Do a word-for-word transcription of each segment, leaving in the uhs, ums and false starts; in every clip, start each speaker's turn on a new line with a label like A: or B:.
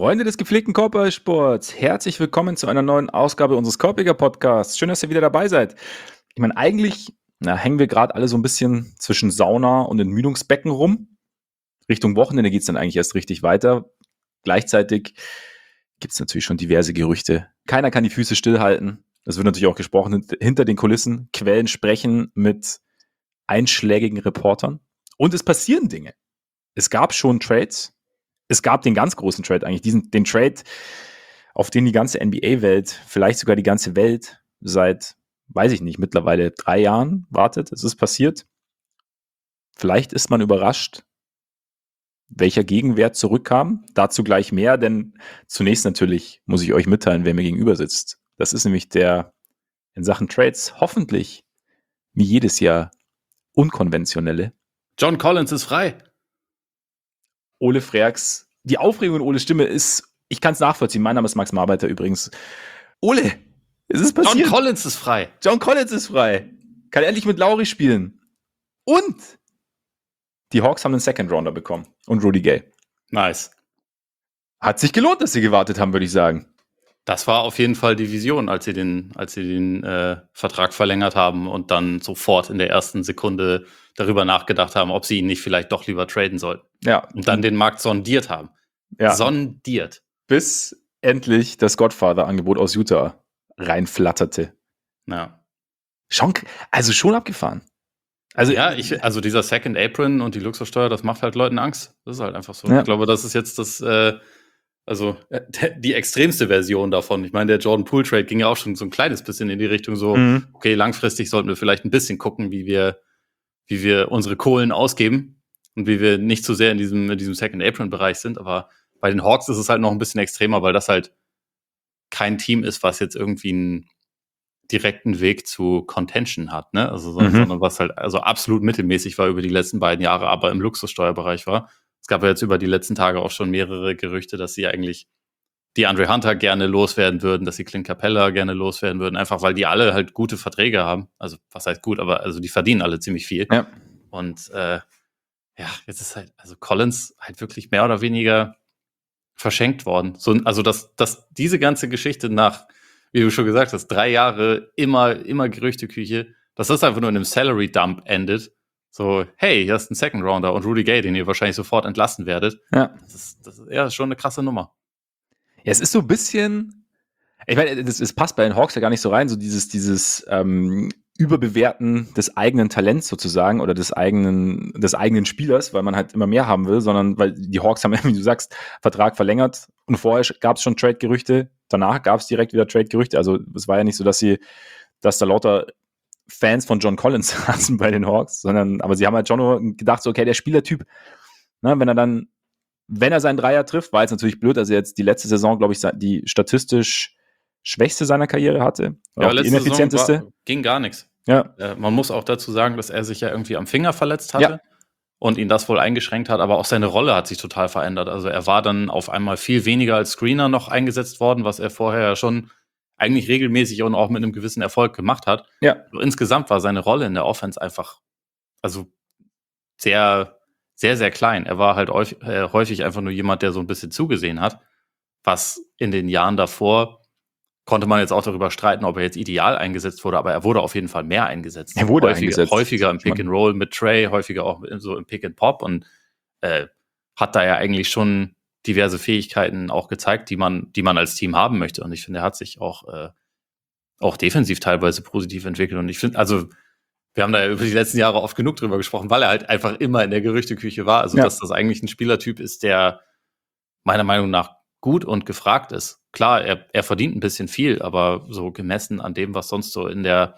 A: Freunde des gepflegten Korbballsports, herzlich willkommen zu einer neuen Ausgabe unseres Korbjäger-Podcasts. Schön, dass ihr wieder dabei seid. Ich meine, eigentlich na, hängen wir gerade alle so ein bisschen zwischen Sauna und Entmüdungsbecken rum. Richtung Wochenende geht es dann eigentlich erst richtig weiter. Gleichzeitig gibt es natürlich schon diverse Gerüchte. Keiner kann die Füße stillhalten. Es wird natürlich auch gesprochen hinter den Kulissen. Quellen sprechen mit einschlägigen Reportern. Und es passieren Dinge. Es gab schon Trades. Es gab den ganz großen Trade eigentlich, diesen, den Trade, auf den die ganze N B A-Welt, vielleicht sogar die ganze Welt seit, weiß ich nicht, mittlerweile drei Jahren wartet. Es ist passiert. Vielleicht ist man überrascht, welcher Gegenwert zurückkam. Dazu gleich mehr, denn zunächst natürlich muss ich euch mitteilen, wer mir gegenüber sitzt. Das ist nämlich der in Sachen Trades hoffentlich wie jedes Jahr unkonventionelle
B: John Collins ist frei.
A: Ole Freaks. Die Aufregung in Oles Stimme ist, ich kann es nachvollziehen. Mein Name ist Max Marbeiter übrigens. Ole, es ist passiert.
B: John Collins ist frei.
A: John Collins ist frei. Kann endlich mit Lauri spielen. Und die Hawks haben einen Second Rounder bekommen. Und Rudy Gay.
B: Nice.
A: Hat sich gelohnt, dass sie gewartet haben, würde ich sagen.
B: Das war auf jeden Fall die Vision, als sie den, als sie den äh, Vertrag verlängert haben und dann sofort in der ersten Sekunde darüber nachgedacht haben, ob sie ihn nicht vielleicht doch lieber traden sollten.
A: Ja.
B: Und dann den Markt sondiert haben.
A: Ja.
B: Sondiert.
A: Bis endlich das Godfather-Angebot aus Utah reinflatterte.
B: Ja.
A: Schon, also schon abgefahren. Also,
B: ja, ich, also dieser Second Apron und die Luxussteuer, das macht halt Leuten Angst. Das ist halt einfach so.
A: Ja.
B: Ich glaube, das ist jetzt das, äh, also äh, die extremste Version davon. Ich meine, der Jordan Poole Trade ging ja auch schon so ein kleines bisschen in die Richtung so,
A: mhm.
B: okay, langfristig sollten wir vielleicht ein bisschen gucken, wie wir, wie wir unsere Kohlen ausgeben und wie wir nicht zu sehr in diesem, in diesem Second Apron Bereich sind. Aber bei den Hawks ist es halt noch ein bisschen extremer, weil das halt kein Team ist, was jetzt irgendwie einen direkten Weg zu Contention hat, ne? Also,
A: Mhm.
B: sondern was halt also absolut mittelmäßig war über die letzten beiden Jahre, aber im Luxussteuerbereich war. Es gab ja jetzt über die letzten Tage auch schon mehrere Gerüchte, dass sie eigentlich die Andre Hunter gerne loswerden würden, dass sie Clint Capella gerne loswerden würden, einfach weil die alle halt gute Verträge haben. Also, was heißt gut, aber also die verdienen alle ziemlich viel.
A: Ja.
B: Und äh, ja, jetzt ist halt, also Collins halt wirklich mehr oder weniger verschenkt worden. So, also, dass, dass diese ganze Geschichte nach, wie du schon gesagt hast, drei Jahre immer, immer Gerüchteküche, dass das einfach nur in einem Salary Dump endet. So, hey, hier ist ein Second Rounder und Rudy Gay, den ihr wahrscheinlich sofort entlassen werdet.
A: Ja.
B: Das ist, das ist ja schon eine krasse Nummer.
A: Ja, es ist so ein bisschen, ich meine, das, das passt bei den Hawks ja gar nicht so rein, so dieses, dieses ähm, Überbewerten des eigenen Talents sozusagen oder des eigenen, des eigenen Spielers, weil man halt immer mehr haben will, sondern weil die Hawks haben, wie du sagst, Vertrag verlängert und vorher gab es schon Trade-Gerüchte, danach gab es direkt wieder Trade-Gerüchte. Also es war ja nicht so, dass sie, dass da lauter Fans von John Collins saßen bei den Hawks, sondern, aber sie haben halt schon nur gedacht, so, okay, der Spielertyp, ne, wenn er dann, wenn er seinen Dreier trifft, war jetzt natürlich blöd, dass er jetzt die letzte Saison, glaube ich, die statistisch schwächste seiner Karriere hatte.
B: Ja,
A: auch die ineffizienteste.
B: War, ging gar nichts.
A: Ja.
B: Äh, man muss auch dazu sagen, dass er sich ja irgendwie am Finger verletzt hatte.
A: Ja.
B: Und ihn das wohl eingeschränkt hat, aber auch seine Rolle hat sich total verändert. Also er war dann auf einmal viel weniger als Screener noch eingesetzt worden, was er vorher schon eigentlich regelmäßig und auch mit einem gewissen Erfolg gemacht hat.
A: Ja.
B: So, insgesamt war seine Rolle in der Offense einfach also sehr, sehr, sehr klein. Er war halt häufig, äh, häufig einfach nur jemand, der so ein bisschen zugesehen hat, was in den Jahren davor konnte man jetzt auch darüber streiten, ob er jetzt ideal eingesetzt wurde, aber er wurde auf jeden Fall mehr eingesetzt.
A: Er wurde
B: häufiger,
A: eingesetzt.
B: Häufiger im Pick and Roll mit Trey, häufiger auch so im Pick and Pop und äh, hat da ja eigentlich schon diverse Fähigkeiten auch gezeigt, die man, die man als Team haben möchte. Und ich finde, er hat sich auch, äh, auch defensiv teilweise positiv entwickelt. Und ich finde, also wir haben da ja über die letzten Jahre oft genug drüber gesprochen, weil er halt einfach immer in der Gerüchteküche war. Also, ja. Dass das eigentlich ein Spielertyp ist, der meiner Meinung nach gut und gefragt ist. Klar, er, er verdient ein bisschen viel, aber so gemessen an dem, was sonst so in der,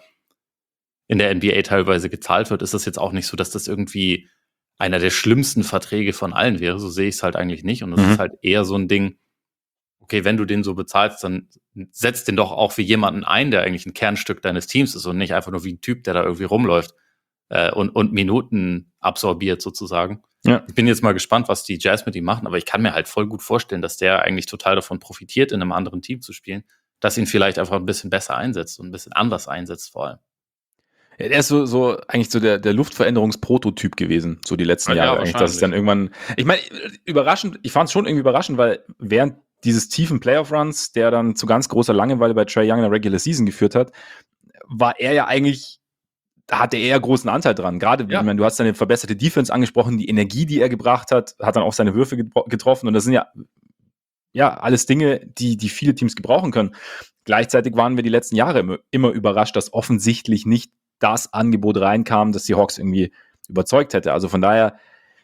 B: in der N B A teilweise gezahlt wird, ist das jetzt auch nicht so, dass das irgendwie einer der schlimmsten Verträge von allen wäre. So sehe ich es halt eigentlich nicht. Und es mhm. ist halt eher so ein Ding, okay, wenn du den so bezahlst, dann setzt den doch auch wie jemanden ein, der eigentlich ein Kernstück deines Teams ist und nicht einfach nur wie ein Typ, der da irgendwie rumläuft äh, und, und Minuten absorbiert sozusagen. Ja. Ich bin jetzt mal gespannt, was die Jazz mit ihm machen, aber ich kann mir halt voll gut vorstellen, dass der eigentlich total davon profitiert, in einem anderen Team zu spielen, dass ihn vielleicht einfach ein bisschen besser einsetzt und ein bisschen anders einsetzt vor allem.
A: Ja, er ist so, so eigentlich so der, der Luftveränderungsprototyp gewesen, so die letzten ja, Jahre. Ja, eigentlich, dass es dann irgendwann, ich meine, überraschend, ich fand es schon irgendwie überraschend, weil während dieses tiefen Playoff-Runs, der dann zu ganz großer Langeweile bei Trae Young in der Regular Season geführt hat, war er ja eigentlich, da hatte er großen Anteil dran. Gerade, ja. ich meine, du hast seine verbesserte Defense angesprochen, die Energie, die er gebracht hat, hat dann auch seine Würfe getroffen und das sind ja, ja alles Dinge, die, die viele Teams gebrauchen können. Gleichzeitig waren wir die letzten Jahre immer, immer überrascht, dass offensichtlich nicht das Angebot reinkam, das die Hawks irgendwie überzeugt hätte. Also von daher,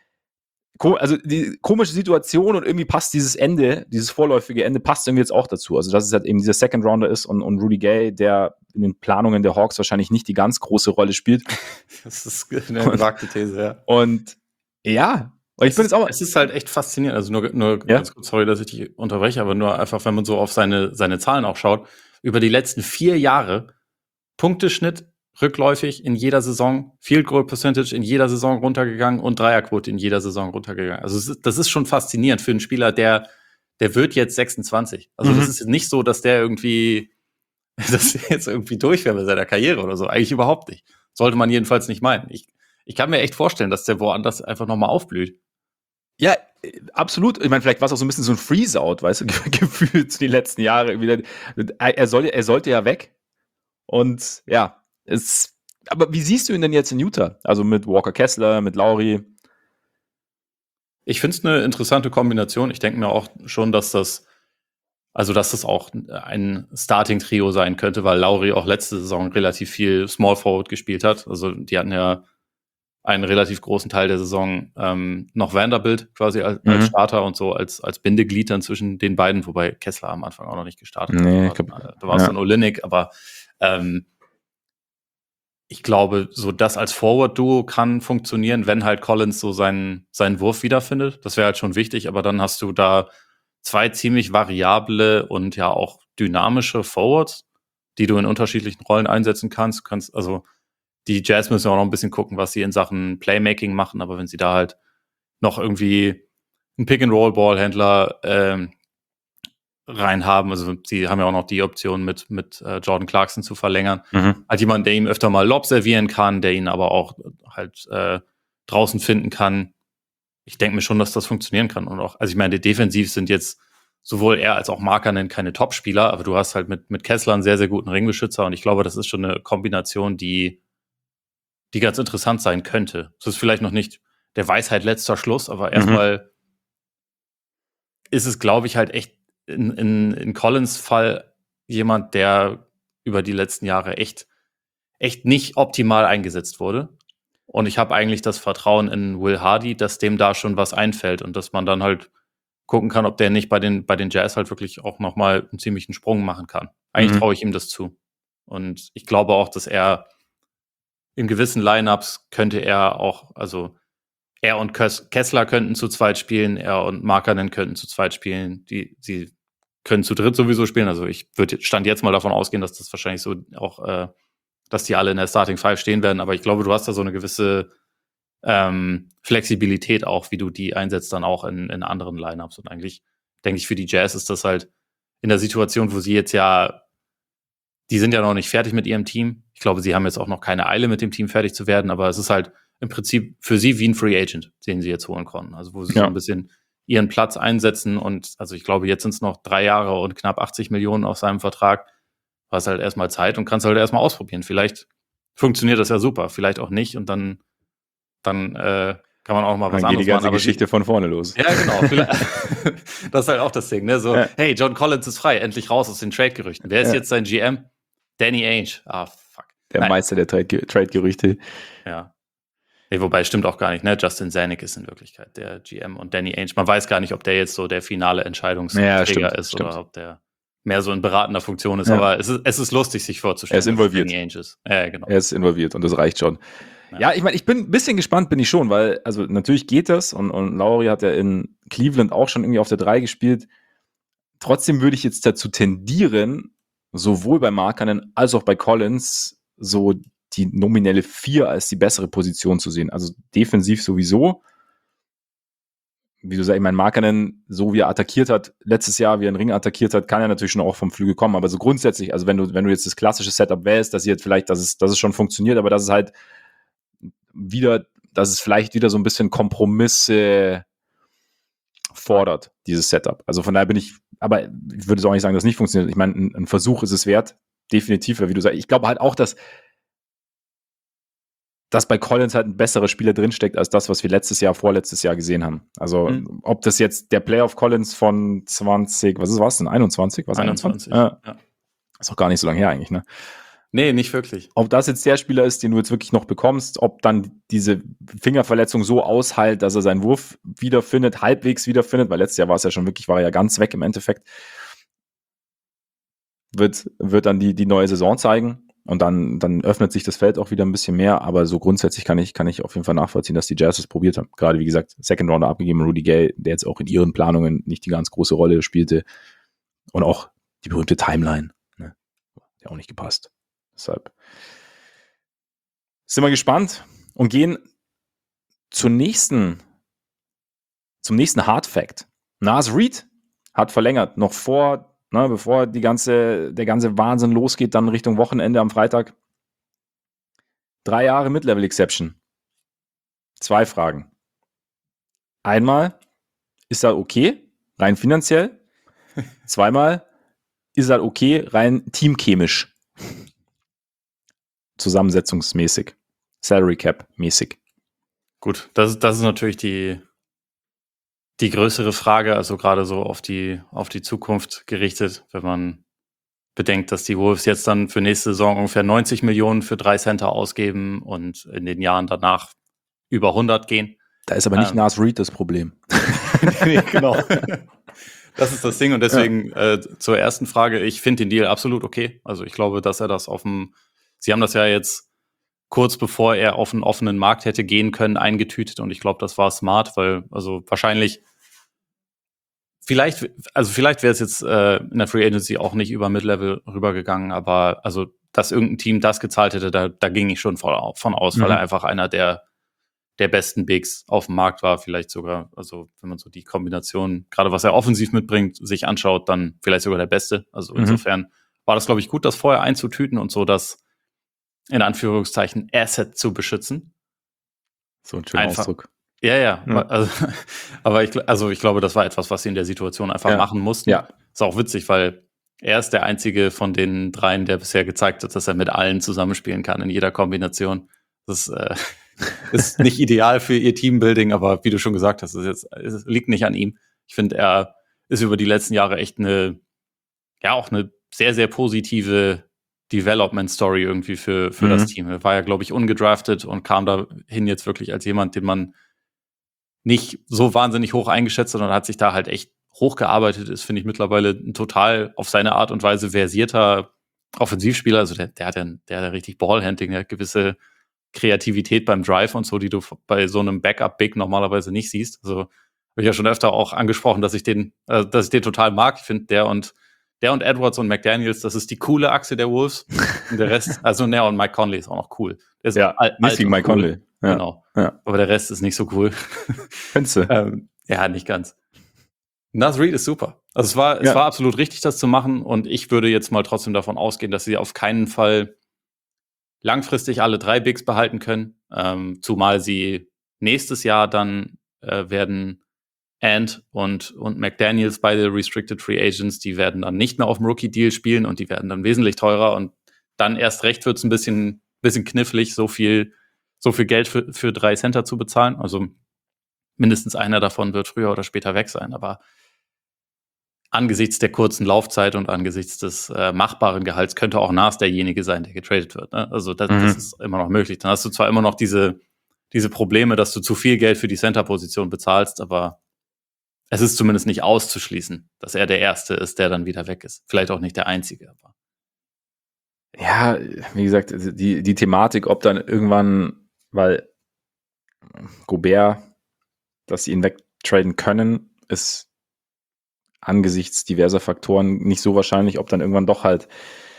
A: also die komische Situation und irgendwie passt dieses Ende, dieses vorläufige Ende, passt irgendwie jetzt auch dazu. Also dass es halt eben dieser Second Rounder ist und, und Rudy Gay, der in den Planungen der Hawks wahrscheinlich nicht die ganz große Rolle spielt.
B: Das ist eine gewagte These, ja.
A: Und ja, ich
B: es
A: bin
B: ist,
A: jetzt auch.
B: Es ist halt echt faszinierend. Also nur, nur ja? ganz kurz, sorry, dass ich dich unterbreche, aber nur einfach, wenn man so auf seine, seine Zahlen auch schaut, über die letzten vier Jahre Punkteschnitt rückläufig in jeder Saison, Field Goal Percentage in jeder Saison runtergegangen und Dreierquote in jeder Saison runtergegangen. Also das ist schon faszinierend für einen Spieler, der der wird jetzt sechsundzwanzig. Also mhm. das ist nicht so, dass der irgendwie dass der jetzt irgendwie durch wäre mit seiner Karriere oder so. Eigentlich überhaupt nicht. Sollte man jedenfalls nicht meinen. Ich, ich kann mir echt vorstellen, dass der woanders einfach nochmal aufblüht.
A: Ja, absolut. Ich meine, vielleicht war es auch so ein bisschen so ein Freeze-Out, weißt du, gefühlt die letzten Jahre. Er, soll, er sollte ja weg. Und ja, es, aber wie siehst du ihn denn jetzt in Utah? Also mit Walker Kessler, mit Lauri?
B: Ich finde es eine interessante Kombination. Ich denke mir auch schon, dass das, also dass das auch ein Starting-Trio sein könnte, weil Lauri auch letzte Saison relativ viel Small Forward gespielt hat. Also die hatten ja einen relativ großen Teil der Saison ähm, noch Vanderbilt quasi als, mhm. als Starter und so als, als Bindeglied dann zwischen den beiden, wobei Kessler am Anfang auch noch nicht gestartet hat.
A: Nee,
B: da war, da war es ja. dann Olynyk, aber ähm, ich glaube, so das als Forward-Duo kann funktionieren, wenn halt Collins so seinen, seinen Wurf wiederfindet. Das wäre halt schon wichtig, aber dann hast du da zwei ziemlich variable und ja auch dynamische Forwards, die du in unterschiedlichen Rollen einsetzen kannst. Du kannst, also die Jazz müssen auch noch ein bisschen gucken, was sie in Sachen Playmaking machen, aber wenn sie da halt noch irgendwie einen Pick-and-Roll-Ballhändler ähm, rein haben, also sie haben ja auch noch die Option mit, mit äh, Jordan Clarkson zu verlängern, mhm. halt jemand, der ihm öfter mal Lob servieren kann, der ihn aber auch halt äh, draußen finden kann. Ich denke mir schon, dass das funktionieren kann. Und auch, also ich meine, defensiv sind jetzt sowohl er als auch Markkanen keine Top-Spieler, aber du hast halt mit, mit Kessler einen sehr, sehr guten Ringbeschützer und ich glaube, das ist schon eine Kombination, die die ganz interessant sein könnte. Das ist vielleicht noch nicht der Weisheit letzter Schluss, aber erstmal mhm. ist es, glaube ich, halt echt in, in, in Collins Fall jemand, der über die letzten Jahre echt, echt nicht optimal eingesetzt wurde. Und ich habe eigentlich das Vertrauen in Will Hardy, dass dem da schon was einfällt und dass man dann halt gucken kann, ob der nicht bei den, bei den Jazz halt wirklich auch nochmal einen ziemlichen Sprung machen kann. Eigentlich mhm. traue ich ihm das zu. Und ich glaube auch, dass er in gewissen Lineups könnte er auch, also er und Kessler könnten zu zweit spielen, er und Markkanen könnten zu zweit spielen. Die, sie können zu dritt sowieso spielen. Also ich würde stand jetzt mal davon ausgehen, dass das wahrscheinlich so auch, äh, dass die alle in der Starting Five stehen werden. Aber ich glaube, du hast da so eine gewisse ähm, Flexibilität auch, wie du die einsetzt, dann auch in, in anderen Lineups. Und eigentlich denke ich, für die Jazz ist das halt in der Situation, wo sie jetzt ja, die sind ja noch nicht fertig mit ihrem Team. Ich glaube, sie haben jetzt auch noch keine Eile, mit dem Team fertig zu werden, aber es ist halt im Prinzip für sie wie ein Free Agent, den sie jetzt holen konnten. Also wo sie ja. so ein bisschen ihren Platz einsetzen und also ich glaube, jetzt sind es noch drei Jahre und knapp achtzig Millionen auf seinem Vertrag. Du hast halt erstmal Zeit und kannst halt erstmal ausprobieren. Vielleicht funktioniert das ja super, vielleicht auch nicht und dann, dann äh, kann man auch mal was
A: dann
B: anderes
A: geht die ganze
B: machen. Aber
A: Geschichte
B: die,
A: von vorne los.
B: Ja, genau. Das ist halt auch das Ding, ne? So, ja. Hey, John Collins ist frei, endlich raus aus den Trade-Gerüchten. Wer ist ja. jetzt sein G M? Danny Ainge. Ah, fuck.
A: Der Nein. Meister der Trade-Gerüchte.
B: Ja. Nee, wobei, stimmt auch gar nicht, ne? Justin Zanuck ist in Wirklichkeit der G M und Danny Ainge. Man weiß gar nicht, ob der jetzt so der finale Entscheidungsträger
A: ja, stimmt,
B: ist
A: stimmt.
B: oder ob der mehr so in beratender Funktion ist.
A: Ja.
B: Aber es ist, es ist lustig, sich vorzustellen.
A: Er ist involviert.
B: Danny Ainge ist. Ja, genau.
A: Er ist involviert und das reicht schon. Ja, ja ich meine, ich bin ein bisschen gespannt, bin ich schon, weil, also natürlich geht das und, und Lauri hat ja in Cleveland auch schon irgendwie auf der drei gespielt. Trotzdem würde ich jetzt dazu tendieren, sowohl bei Markkanen als auch bei Collins so die nominelle vier als die bessere Position zu sehen. Also defensiv sowieso. Wie du sagst, ich meine, Markkanen, so wie er attackiert hat, letztes Jahr, wie er einen Ring attackiert hat, kann er natürlich schon auch vom Flügel kommen. Aber so grundsätzlich, also wenn du, wenn du jetzt das klassische Setup wählst, dass jetzt vielleicht, dass es, dass es schon funktioniert, aber dass es halt wieder, dass es vielleicht wieder so ein bisschen Kompromisse fordert, dieses Setup. Also von daher bin ich, aber ich würde auch nicht sagen, dass es nicht funktioniert. Ich meine, ein, ein Versuch ist es wert, definitiv, wie du sagst. Ich glaube halt auch, dass, dass bei Collins halt ein besserer Spieler drinsteckt, als das, was wir letztes Jahr, vorletztes Jahr gesehen haben. Also mhm. ob das jetzt der Playoff Collins von zwanzig, was ist was denn, einundzwanzig? Was
B: einundzwanzig,
A: ja. ja. Ist auch gar nicht so lange her eigentlich, ne?
B: Nee, nicht wirklich.
A: Ob das jetzt der Spieler ist, den du jetzt wirklich noch bekommst, ob dann diese Fingerverletzung so ausheilt, dass er seinen Wurf wiederfindet, halbwegs wiederfindet, weil letztes Jahr war es ja schon wirklich, war er ja ganz weg im Endeffekt, wird, wird dann die, die neue Saison zeigen und dann, dann öffnet sich das Feld auch wieder ein bisschen mehr, aber so grundsätzlich kann ich, kann ich auf jeden Fall nachvollziehen, dass die Jazz es probiert haben. Gerade, wie gesagt, Second Rounder abgegeben, Rudy Gay, der jetzt auch in ihren Planungen nicht die ganz große Rolle spielte und auch die berühmte Timeline, ne? Der auch nicht gepasst. Deshalb sind wir gespannt und gehen zur nächsten, zum nächsten Hard Fact. Naz Reid hat verlängert, noch vor, ne, bevor die ganze, der ganze Wahnsinn losgeht, dann Richtung Wochenende am Freitag. Drei Jahre Mid-Level Exception. Zwei Fragen. Einmal, ist das okay, rein finanziell? Zweimal, ist das okay, rein teamchemisch? Zusammensetzungsmäßig. Salary Cap mäßig.
B: Gut, das, das ist natürlich die, die größere Frage, also gerade so auf die, auf die Zukunft gerichtet, wenn man bedenkt, dass die Wolves jetzt dann für nächste Saison ungefähr neunzig Millionen für drei Center ausgeben und in den Jahren danach über hundert gehen.
A: Da ist aber nicht ähm, Naz Reid das Problem.
B: Nee, genau. Das ist das Ding und deswegen ja. äh, zur ersten Frage, ich finde den Deal absolut okay. Also ich glaube, dass er das auf dem, sie haben das ja jetzt kurz bevor er auf einen offenen Markt hätte gehen können, eingetütet und ich glaube, das war smart, weil also wahrscheinlich vielleicht, also vielleicht wäre es jetzt äh, in der Free Agency auch nicht über Mid-Level rübergegangen, aber also, dass irgendein Team das gezahlt hätte, da, da ging ich schon von, von aus, mhm. weil er einfach einer der der besten Bigs auf dem Markt war, vielleicht sogar, also wenn man so die Kombination, gerade was er offensiv mitbringt, sich anschaut, dann vielleicht sogar der Beste. Also mhm. insofern war das, glaube ich, gut, das vorher einzutüten und so das in Anführungszeichen Asset zu beschützen.
A: So ein schöner einfach, Ausdruck.
B: Ja, ja. ja. Also, aber ich, also ich glaube, das war etwas, was sie in der Situation einfach ja. machen mussten.
A: Ja.
B: Ist auch witzig, weil er ist der einzige von den dreien, der bisher gezeigt hat, dass er mit allen zusammenspielen kann in jeder Kombination. Das äh, ist nicht ideal für ihr Teambuilding, aber wie du schon gesagt hast, es, jetzt, es liegt nicht an ihm. Ich finde, er ist über die letzten Jahre echt eine, ja, auch eine sehr, sehr positive Development-Story irgendwie für, für mhm. das Team. Er war ja, glaube ich, ungedraftet und kam dahin jetzt wirklich als jemand, den man nicht so wahnsinnig hoch eingeschätzt hat und hat sich da halt echt hochgearbeitet. Ist, finde ich, mittlerweile ein total auf seine Art und Weise versierter Offensivspieler. Also der, der hat ja der hat ja richtig Ballhandling, der hat gewisse Kreativität beim Drive und so, die du bei so einem Backup-Big normalerweise nicht siehst. Also habe ich ja schon öfter auch angesprochen, dass ich den, äh, dass ich den total mag. Ich finde, der und der und Edwards und McDaniels, das ist die coole Achse der Wolves. Und der Rest, also ne, und Mike Conley ist auch noch cool. Der ist
A: ja, alt, nicht gegen Mike
B: cool.
A: Conley. Ja.
B: Genau.
A: Ja.
B: Aber der Rest ist nicht so cool.
A: Findest du?
B: ähm, ja, nicht ganz. Naz Reid ist super. Also es war, es
A: ja.
B: war absolut richtig, das zu machen. Und ich würde jetzt mal trotzdem davon ausgehen, dass sie auf keinen Fall langfristig alle drei Bigs behalten können. Ähm, zumal sie nächstes Jahr dann äh, werden Ant und, und McDaniels, beide Restricted Free Agents, die werden dann nicht mehr auf dem Rookie-Deal spielen und die werden dann wesentlich teurer und dann erst recht wird es ein bisschen, bisschen knifflig, so viel, so viel Geld für, für drei Center zu bezahlen. Also mindestens einer davon wird früher oder später weg sein, aber angesichts der kurzen Laufzeit und angesichts des äh, machbaren Gehalts könnte auch Naz derjenige sein, der getradet wird. Ne? Also das, mhm. das ist immer noch möglich. Dann hast du zwar immer noch diese, diese Probleme, dass du zu viel Geld für die Center-Position bezahlst, aber es ist zumindest nicht auszuschließen, dass er der Erste ist, der dann wieder weg ist. Vielleicht auch nicht der Einzige. Aber
A: ja, wie gesagt, die, die Thematik, ob dann irgendwann, weil Gobert, dass sie ihn wegtraden können, ist angesichts diverser Faktoren nicht so wahrscheinlich, ob dann irgendwann doch halt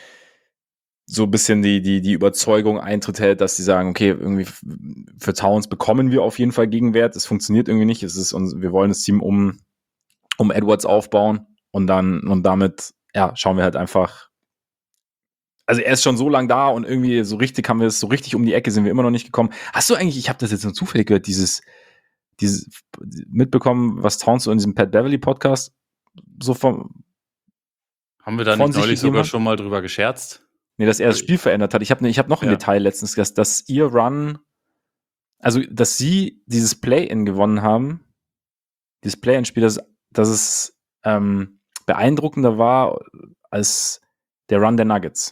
A: so ein bisschen die, die, die Überzeugung eintritt hält, dass sie sagen, okay, irgendwie für Towns bekommen wir auf jeden Fall Gegenwert, es funktioniert irgendwie nicht, es ist, und wir wollen das Team um, um Edwards aufbauen und dann, und damit, ja, schauen wir halt einfach, also er ist schon so lang da und irgendwie so richtig haben wir es, so richtig um die Ecke sind wir immer noch nicht gekommen. Hast du eigentlich, ich habe das jetzt nur zufällig gehört, dieses dieses, mitbekommen, was Towns so in diesem Pat Beverly Podcast so vom.
B: Haben wir da nicht neulich sogar schon mal drüber gescherzt?
A: Nee, dass er das Spiel verändert hat. Ich habe ich hab noch ein ja. Detail letztens, dass, dass ihr Run, also dass sie dieses Play-In gewonnen haben, dieses Play-In-Spiel, dass, dass es ähm, beeindruckender war als der Run der Nuggets.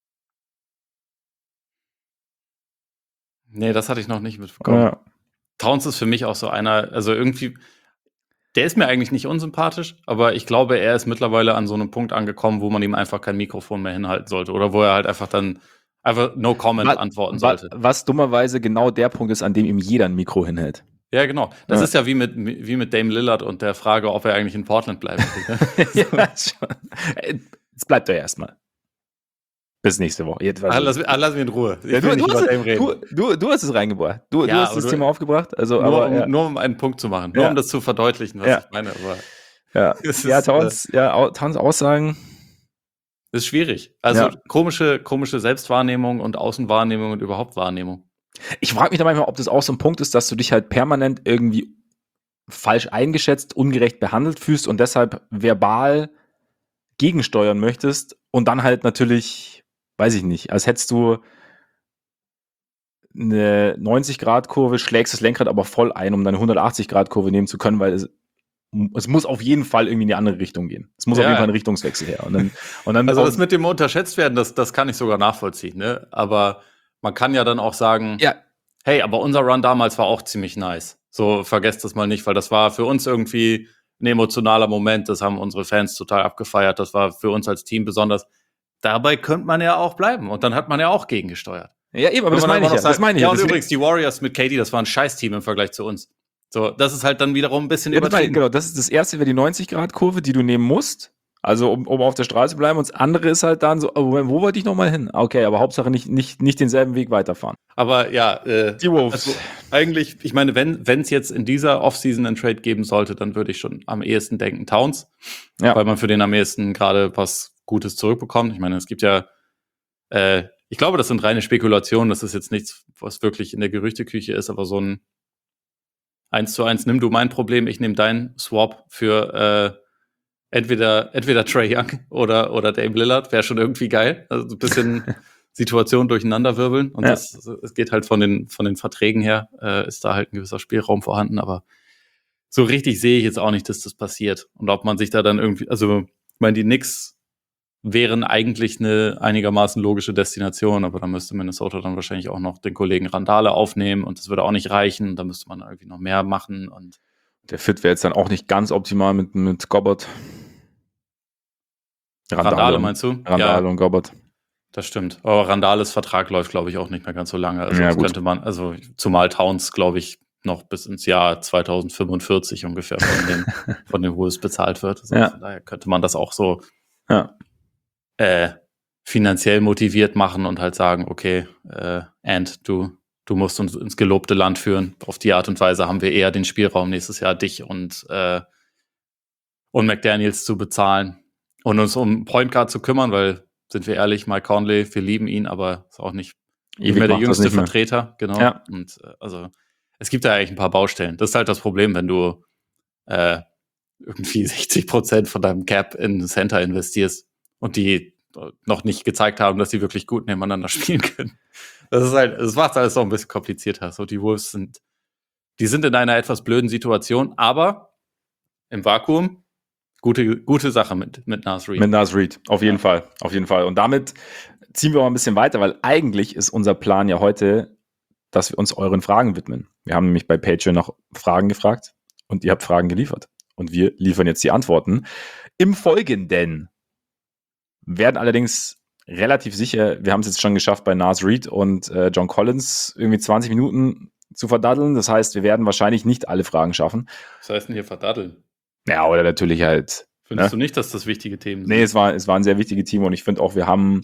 B: Nee, das hatte ich noch nicht mitbekommen. Ja. Towns ist für mich auch so einer, also irgendwie, der ist mir eigentlich nicht unsympathisch, aber ich glaube, er ist mittlerweile an so einem Punkt angekommen, wo man ihm einfach kein Mikrofon mehr hinhalten sollte oder wo er halt einfach dann einfach no comment was, antworten sollte.
A: Was, was dummerweise genau der Punkt ist, an dem ihm jeder ein Mikro hinhält.
B: Ja, genau. Das ja. ist ja wie mit, wie mit Dame Lillard und der Frage, ob er eigentlich in Portland bleiben will.
A: Ja, schon. Jetzt bleibt er erstmal. Bis nächste Woche. Jetzt,
B: ah, lass, ah, lass mich in Ruhe.
A: Ja, du, du, hast, du, du, du hast es reingebracht. Du,
B: ja,
A: du hast das du, Thema aufgebracht. Also,
B: nur,
A: aber,
B: um,
A: ja.
B: nur um einen Punkt zu machen. Nur
A: ja.
B: um das zu verdeutlichen, was
A: ja.
B: ich meine. Aber
A: ja, ja, Towns, äh, ja, Towns Aussagen.
B: Ist schwierig. Also ja. komische, komische Selbstwahrnehmung und Außenwahrnehmung und überhaupt Wahrnehmung.
A: Ich frage mich da manchmal, ob das auch so ein Punkt ist, dass du dich halt permanent irgendwie falsch eingeschätzt, ungerecht behandelt fühlst und deshalb verbal gegensteuern möchtest und dann halt natürlich, weiß ich nicht, als hättest du eine neunzig-Grad-Kurve, schlägst das Lenkrad aber voll ein, um deine hundertachtzig-Grad-Kurve nehmen zu können, weil es, es muss auf jeden Fall irgendwie in die andere Richtung gehen. Es muss ja. auf jeden Fall ein Richtungswechsel her. Und dann, und dann
B: also das mit dem unterschätzt werden, das, das kann ich sogar nachvollziehen, ne? Aber man kann ja dann auch sagen,
A: ja.
B: hey, aber unser Run damals war auch ziemlich nice. So, vergesst das mal nicht, weil das war für uns irgendwie ein emotionaler Moment. Das haben unsere Fans total abgefeiert. Das war für uns als Team besonders. Dabei könnte man ja auch bleiben. Und dann hat man ja auch gegengesteuert.
A: Ja, eben, aber das meine, ich ja,
B: sagt,
A: das meine ich
B: ja.
A: Ja,
B: und übrigens, die Warriors mit K D, das war ein Scheiß-Team im Vergleich zu uns. So, das ist halt dann wiederum ein bisschen
A: ja,
B: übertrieben.
A: Genau, das ist das erste, wäre die neunzig-Grad-Kurve, die du nehmen musst. Also, um, um auf der Straße zu bleiben. Und das andere ist halt dann so, oh, wo wollte ich nochmal hin? Okay, aber Hauptsache nicht, nicht, nicht denselben Weg weiterfahren.
B: Aber ja, äh,
A: die Wolves.
B: Also, eigentlich, ich meine, wenn es jetzt in dieser Offseason einen Trade geben sollte, dann würde ich schon am ehesten denken Towns. Ja. Weil man für den am ehesten gerade was Gutes zurückbekommt. Ich meine, es gibt ja, äh, ich glaube, das sind reine Spekulationen. Das ist jetzt nichts, was wirklich in der Gerüchteküche ist, aber so ein eins zu eins, nimm du mein Problem, ich nehme dein Swap für äh, entweder, entweder Trae Young oder, oder Dame Lillard, wäre schon irgendwie geil. Also ein bisschen Situation durcheinanderwirbeln. Und ja. das, es geht halt von den, von den Verträgen her, äh, ist da halt ein gewisser Spielraum vorhanden, aber so richtig sehe ich jetzt auch nicht, dass das passiert. Und ob man sich da dann irgendwie, also, ich meine, die Knicks wären eigentlich eine einigermaßen logische Destination, aber da müsste Minnesota dann wahrscheinlich auch noch den Kollegen Randale aufnehmen und das würde auch nicht reichen. Da müsste man irgendwie noch mehr machen. Und
A: der Fit wäre jetzt dann auch nicht ganz optimal mit, mit Gobbert.
B: Randale, Randale meinst du?
A: Randale ja, und Gobbert.
B: Das stimmt. Aber Randales Vertrag läuft, glaube ich, auch nicht mehr ganz so lange. Also
A: ja,
B: das könnte man, also zumal Towns, glaube ich, noch bis ins Jahr zweitausendfünfundvierzig ungefähr von den, von den Wolves bezahlt wird. Also
A: ja.
B: Von daher könnte man das auch so
A: ja.
B: äh, finanziell motiviert machen und halt sagen, okay, äh, And, du, du musst uns ins gelobte Land führen. Auf die Art und Weise haben wir eher den Spielraum, nächstes Jahr dich und, äh, und McDaniels zu bezahlen und uns um Point Guard zu kümmern, weil, sind wir ehrlich, Mike Conley, wir lieben ihn, aber ist auch nicht, nicht mehr der jüngste Vertreter. Genau.
A: Ja.
B: Und äh, also es gibt da eigentlich ein paar Baustellen. Das ist halt das Problem, wenn du äh, irgendwie sechzig Prozent von deinem Cap in Center investierst und die noch nicht gezeigt haben, dass sie wirklich gut nebeneinander spielen können. Das ist halt, das macht alles so ein bisschen komplizierter. So, die Wolves sind, die sind in einer etwas blöden Situation, aber im Vakuum gute, gute Sache mit, mit Naz Reid.
A: Mit Naz Reid, auf jeden ja. Fall, auf jeden Fall. Und damit ziehen wir auch ein bisschen weiter, weil eigentlich ist unser Plan ja heute, dass wir uns euren Fragen widmen. Wir haben nämlich bei Patreon noch Fragen gefragt und ihr habt Fragen geliefert. Und wir liefern jetzt die Antworten. Im Folgenden werden allerdings relativ sicher, wir haben es jetzt schon geschafft, bei Naz Reid und äh, John Collins irgendwie zwanzig Minuten zu verdaddeln. Das heißt, wir werden wahrscheinlich nicht alle Fragen schaffen.
B: Was heißt denn hier verdaddeln?
A: Ja, oder natürlich halt.
B: Findest
A: ne?
B: du nicht, dass das wichtige Themen sind?
A: Nee, es war, es waren sehr wichtige Themen und ich finde auch, wir haben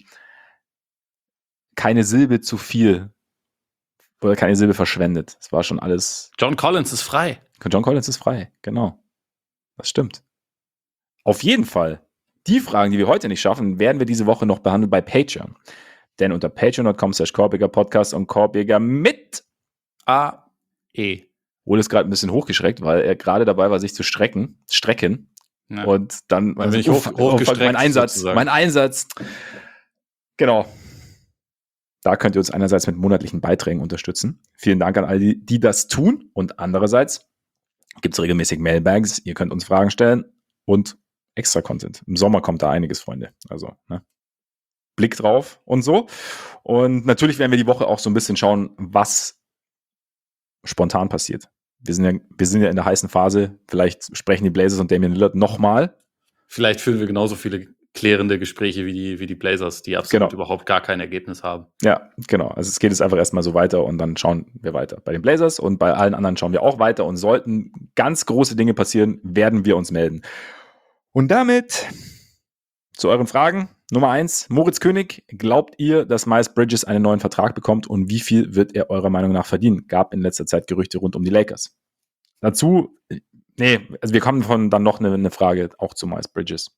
A: keine Silbe zu viel oder keine Silbe verschwendet. Es war schon alles.
B: John Collins ist frei.
A: John Collins ist frei, genau. Das stimmt. Auf jeden Fall. Die Fragen, die wir heute nicht schaffen, werden wir diese Woche noch behandeln bei Patreon. Denn unter patreon dot com slash korbiger Podcast und Korbiger mit
B: A E
A: Ole ist gerade ein bisschen hochgeschreckt, weil er gerade dabei war, sich zu strecken, strecken.
B: Ja.
A: Und dann,
B: Dann bin ich hoch,
A: uff,
B: hochgestreckt,
A: mein Einsatz,
B: sozusagen.
A: mein Einsatz. Genau. Da könnt ihr uns einerseits mit monatlichen Beiträgen unterstützen. Vielen Dank an all die, die das tun. Und andererseits gibt es regelmäßig Mailbags. Ihr könnt uns Fragen stellen und extra Content. Im Sommer kommt da einiges, Freunde. Also, ne? Blick drauf und so. Und natürlich werden wir die Woche auch so ein bisschen schauen, was spontan passiert. Wir sind ja, wir sind ja in der heißen Phase. Vielleicht sprechen die Blazers und Damian Lillard nochmal.
B: Vielleicht führen wir genauso viele klärende Gespräche wie die, wie die Blazers, die absolut
A: Genau.
B: überhaupt gar kein Ergebnis haben.
A: Ja, genau. Also es geht jetzt einfach erstmal so weiter und dann schauen wir weiter. Bei den Blazers und bei allen anderen schauen wir auch weiter und sollten ganz große Dinge passieren, werden wir uns melden. Und damit zu euren Fragen. Nummer eins, Moritz König, glaubt ihr, dass Miles Bridges einen neuen Vertrag bekommt und wie viel wird er eurer Meinung nach verdienen? Gab in letzter Zeit Gerüchte rund um die Lakers. Dazu, nee, also wir kommen von dann noch eine, eine Frage auch zu Miles Bridges.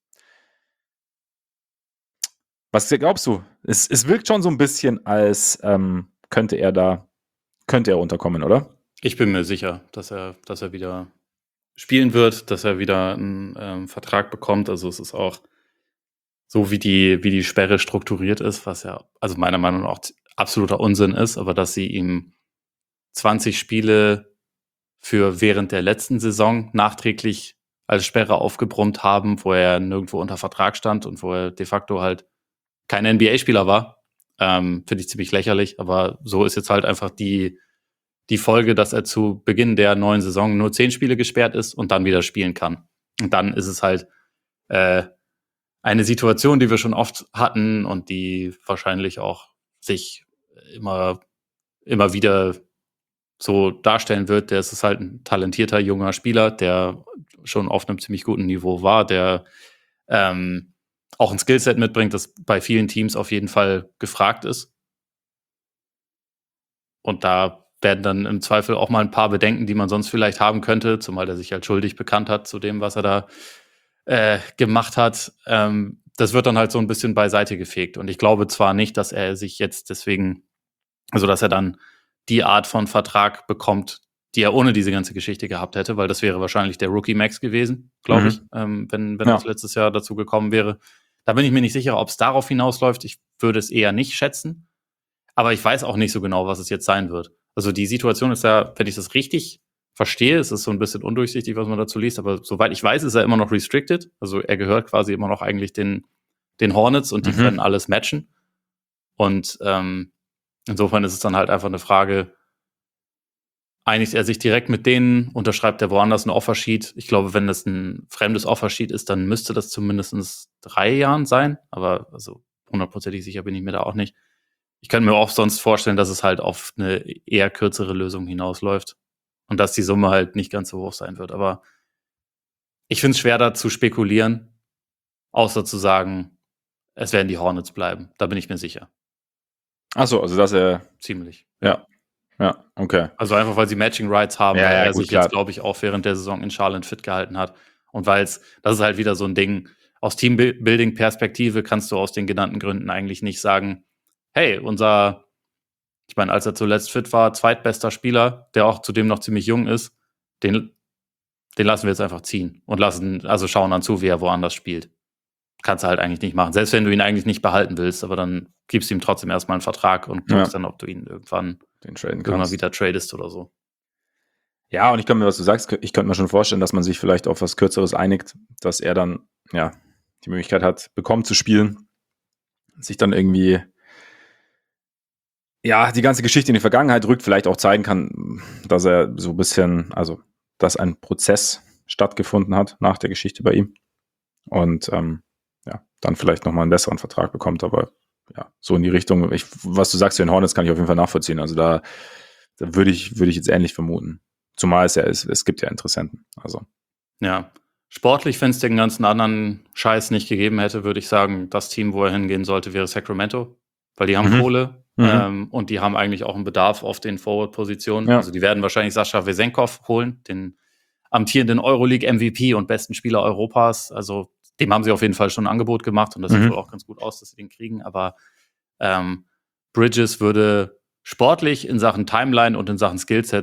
A: Was glaubst du? Es, es wirkt schon so ein bisschen, als ähm, könnte er da, könnte er unterkommen, oder?
B: Ich bin mir sicher, dass er, dass er wieder spielen wird, dass er wieder einen ähm, Vertrag bekommt. Also es ist auch so, wie die, wie die Sperre strukturiert ist, was ja, also meiner Meinung nach auch absoluter Unsinn ist, aber dass sie ihm zwanzig Spiele für während der letzten Saison nachträglich als Sperre aufgebrummt haben, wo er nirgendwo unter Vertrag stand und wo er de facto halt kein N B A-Spieler war, ähm, finde ich ziemlich lächerlich, aber so ist jetzt halt einfach die, die Folge, dass er zu Beginn der neuen Saison nur zehn Spiele gesperrt ist und dann wieder spielen kann. Und dann ist es halt äh, eine Situation, die wir schon oft hatten und die wahrscheinlich auch sich immer, immer wieder so darstellen wird. Der ist halt ein talentierter junger Spieler, der schon auf einem ziemlich guten Niveau war, der ähm, auch ein Skillset mitbringt, das bei vielen Teams auf jeden Fall gefragt ist. Und da werden dann im Zweifel auch mal ein paar Bedenken, die man sonst vielleicht haben könnte, zumal der sich halt schuldig bekannt hat zu dem, was er da äh, gemacht hat. Ähm, das wird dann halt so ein bisschen beiseite gefegt. Und ich glaube zwar nicht, dass er sich jetzt deswegen, also dass er dann die Art von Vertrag bekommt, die er ohne diese ganze Geschichte gehabt hätte, weil das wäre wahrscheinlich der Rookie Max gewesen, glaube
A: Mhm.
B: ich, ähm, wenn, wenn
A: Ja.
B: das letztes Jahr dazu gekommen wäre. Da bin ich mir nicht sicher, ob es darauf hinausläuft. Ich würde es eher nicht schätzen. Aber ich weiß auch nicht so genau, was es jetzt sein wird. Also die Situation ist ja, wenn ich das richtig verstehe, es ist so ein bisschen undurchsichtig, was man dazu liest, aber soweit ich weiß, ist er immer noch restricted. Also er gehört quasi immer noch eigentlich den, den Hornets und die
A: Mhm.
B: können alles matchen. Und ähm, insofern ist es dann halt einfach eine Frage, einigt er sich direkt mit denen, unterschreibt er woanders ein Offersheet. Ich glaube, wenn das ein fremdes Offersheet ist, dann müsste das zumindest drei Jahren sein. Aber also hundertprozentig sicher bin ich mir da auch nicht. Ich könnte mir auch sonst vorstellen, dass es halt auf eine eher kürzere Lösung hinausläuft und dass die Summe halt nicht ganz so hoch sein wird. Aber ich finde es schwer, da zu spekulieren, außer zu sagen, es werden die Hornets bleiben. Da bin ich mir sicher.
A: Achso, also dass er,
B: Ziemlich.
A: ja, ja, okay.
B: Also einfach, weil sie Matching Rights haben,
A: Ja,
B: weil
A: ja,
B: er
A: gut,
B: sich
A: klar.
B: jetzt, glaube ich, auch während der Saison in Charlotte fit gehalten hat. Und weil es, das ist halt wieder so ein Ding, aus Teambuilding-Perspektive kannst du aus den genannten Gründen eigentlich nicht sagen, hey, unser, ich meine, als er zuletzt fit war, zweitbester Spieler, der auch zudem noch ziemlich jung ist, den, den lassen wir jetzt einfach ziehen und lassen, also schauen dann zu, wie er woanders spielt. Kannst du halt eigentlich nicht machen. Selbst wenn du ihn eigentlich nicht behalten willst, aber dann gibst du ihm trotzdem erstmal einen Vertrag und guckst
A: Ja.
B: dann, ob du ihn irgendwann
A: Den traden
B: irgendwann
A: kannst.
B: wieder tradest oder so.
A: Ja, und ich könnte mir, was du sagst, ich könnte mir schon vorstellen, dass man sich vielleicht auf was Kürzeres einigt, dass er dann, ja, die Möglichkeit hat, bekommen zu spielen, sich dann irgendwie, ja, die ganze Geschichte in die Vergangenheit rückt, vielleicht auch zeigen kann, dass er so ein bisschen, also, dass ein Prozess stattgefunden hat nach der Geschichte bei ihm und, ähm, ja, dann vielleicht nochmal einen besseren Vertrag bekommt, aber ja, so in die Richtung, ich, was du sagst zu den Hornets, kann ich auf jeden Fall nachvollziehen, also da, da würde ich, würde ich jetzt ähnlich vermuten. Zumal es ja ist, es gibt ja Interessenten. Also.
B: Ja. Sportlich, wenn es den ganzen anderen Scheiß nicht gegeben hätte, würde ich sagen, das Team, wo er hingehen sollte, wäre Sacramento. Weil die haben
A: Mhm.
B: Kohle
A: Mhm.
B: ähm, und die haben eigentlich auch einen Bedarf auf den Forward-Positionen.
A: Ja.
B: Also die werden wahrscheinlich Sascha Wesenkov holen, den amtierenden Euroleague-M V P und besten Spieler Europas. Also dem haben sie auf jeden Fall schon ein Angebot gemacht und das
A: Mhm.
B: sieht wohl auch ganz gut aus, dass sie den kriegen. Aber ähm, Bridges würde sportlich in Sachen Timeline und in Sachen Skillset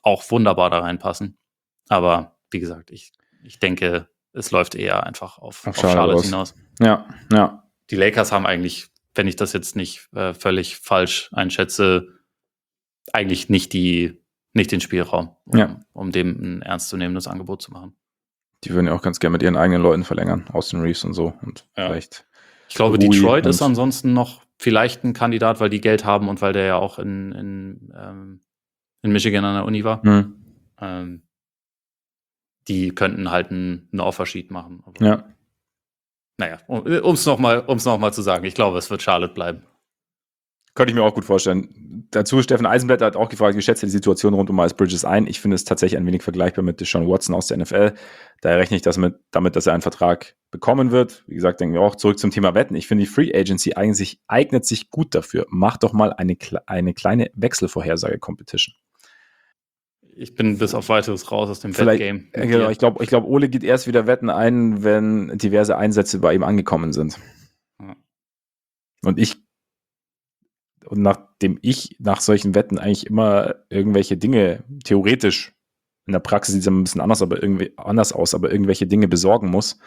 B: auch wunderbar da reinpassen. Aber wie gesagt, ich, ich denke, es läuft eher einfach auf, auf, auf Charlotte hinaus.
A: Ja, ja.
B: Die Lakers haben eigentlich, wenn ich das jetzt nicht äh, völlig falsch einschätze, eigentlich nicht die nicht den Spielraum, um,
A: ja.
B: um dem ein ernstzunehmendes Angebot zu machen.
A: Die würden ja auch ganz gerne mit ihren eigenen Leuten verlängern, Austin Reeves und so. Und ja. vielleicht.
B: Ich glaube, Rui Detroit ist ansonsten noch vielleicht ein Kandidat, weil die Geld haben und weil der ja auch in, in, ähm, in Michigan an der Uni war.
A: Hm.
B: Ähm, die könnten halt einen, einen Offersheet machen. Aber
A: ja.
B: Naja, um es nochmal noch mal zu sagen, ich glaube, es wird Charlotte bleiben.
A: Könnte ich mir auch gut vorstellen. Dazu, Steffen Eisenblätter hat auch gefragt, wie schätzt ihr die Situation rund um Miles Bridges ein? Ich finde es tatsächlich ein wenig vergleichbar mit Deshaun Watson aus der N F L. Daher rechne ich das mit, damit, dass er einen Vertrag bekommen wird. Wie gesagt, denken wir auch zurück zum Thema Wetten. Ich finde, die Free Agency eigentlich eignet sich gut dafür. Macht doch mal eine, eine kleine Wechselvorhersage-Competition.
B: Ich bin bis auf weiteres raus aus dem Wettgame.
A: Genau, ich glaube, ich glaub, Ole geht erst wieder Wetten ein, wenn diverse Einsätze bei ihm angekommen sind. Ja. Und ich Und nachdem ich nach solchen Wetten eigentlich immer irgendwelche Dinge, theoretisch, in der Praxis sieht es ein bisschen anders, aber irgendwie anders aus, aber irgendwelche Dinge besorgen muss.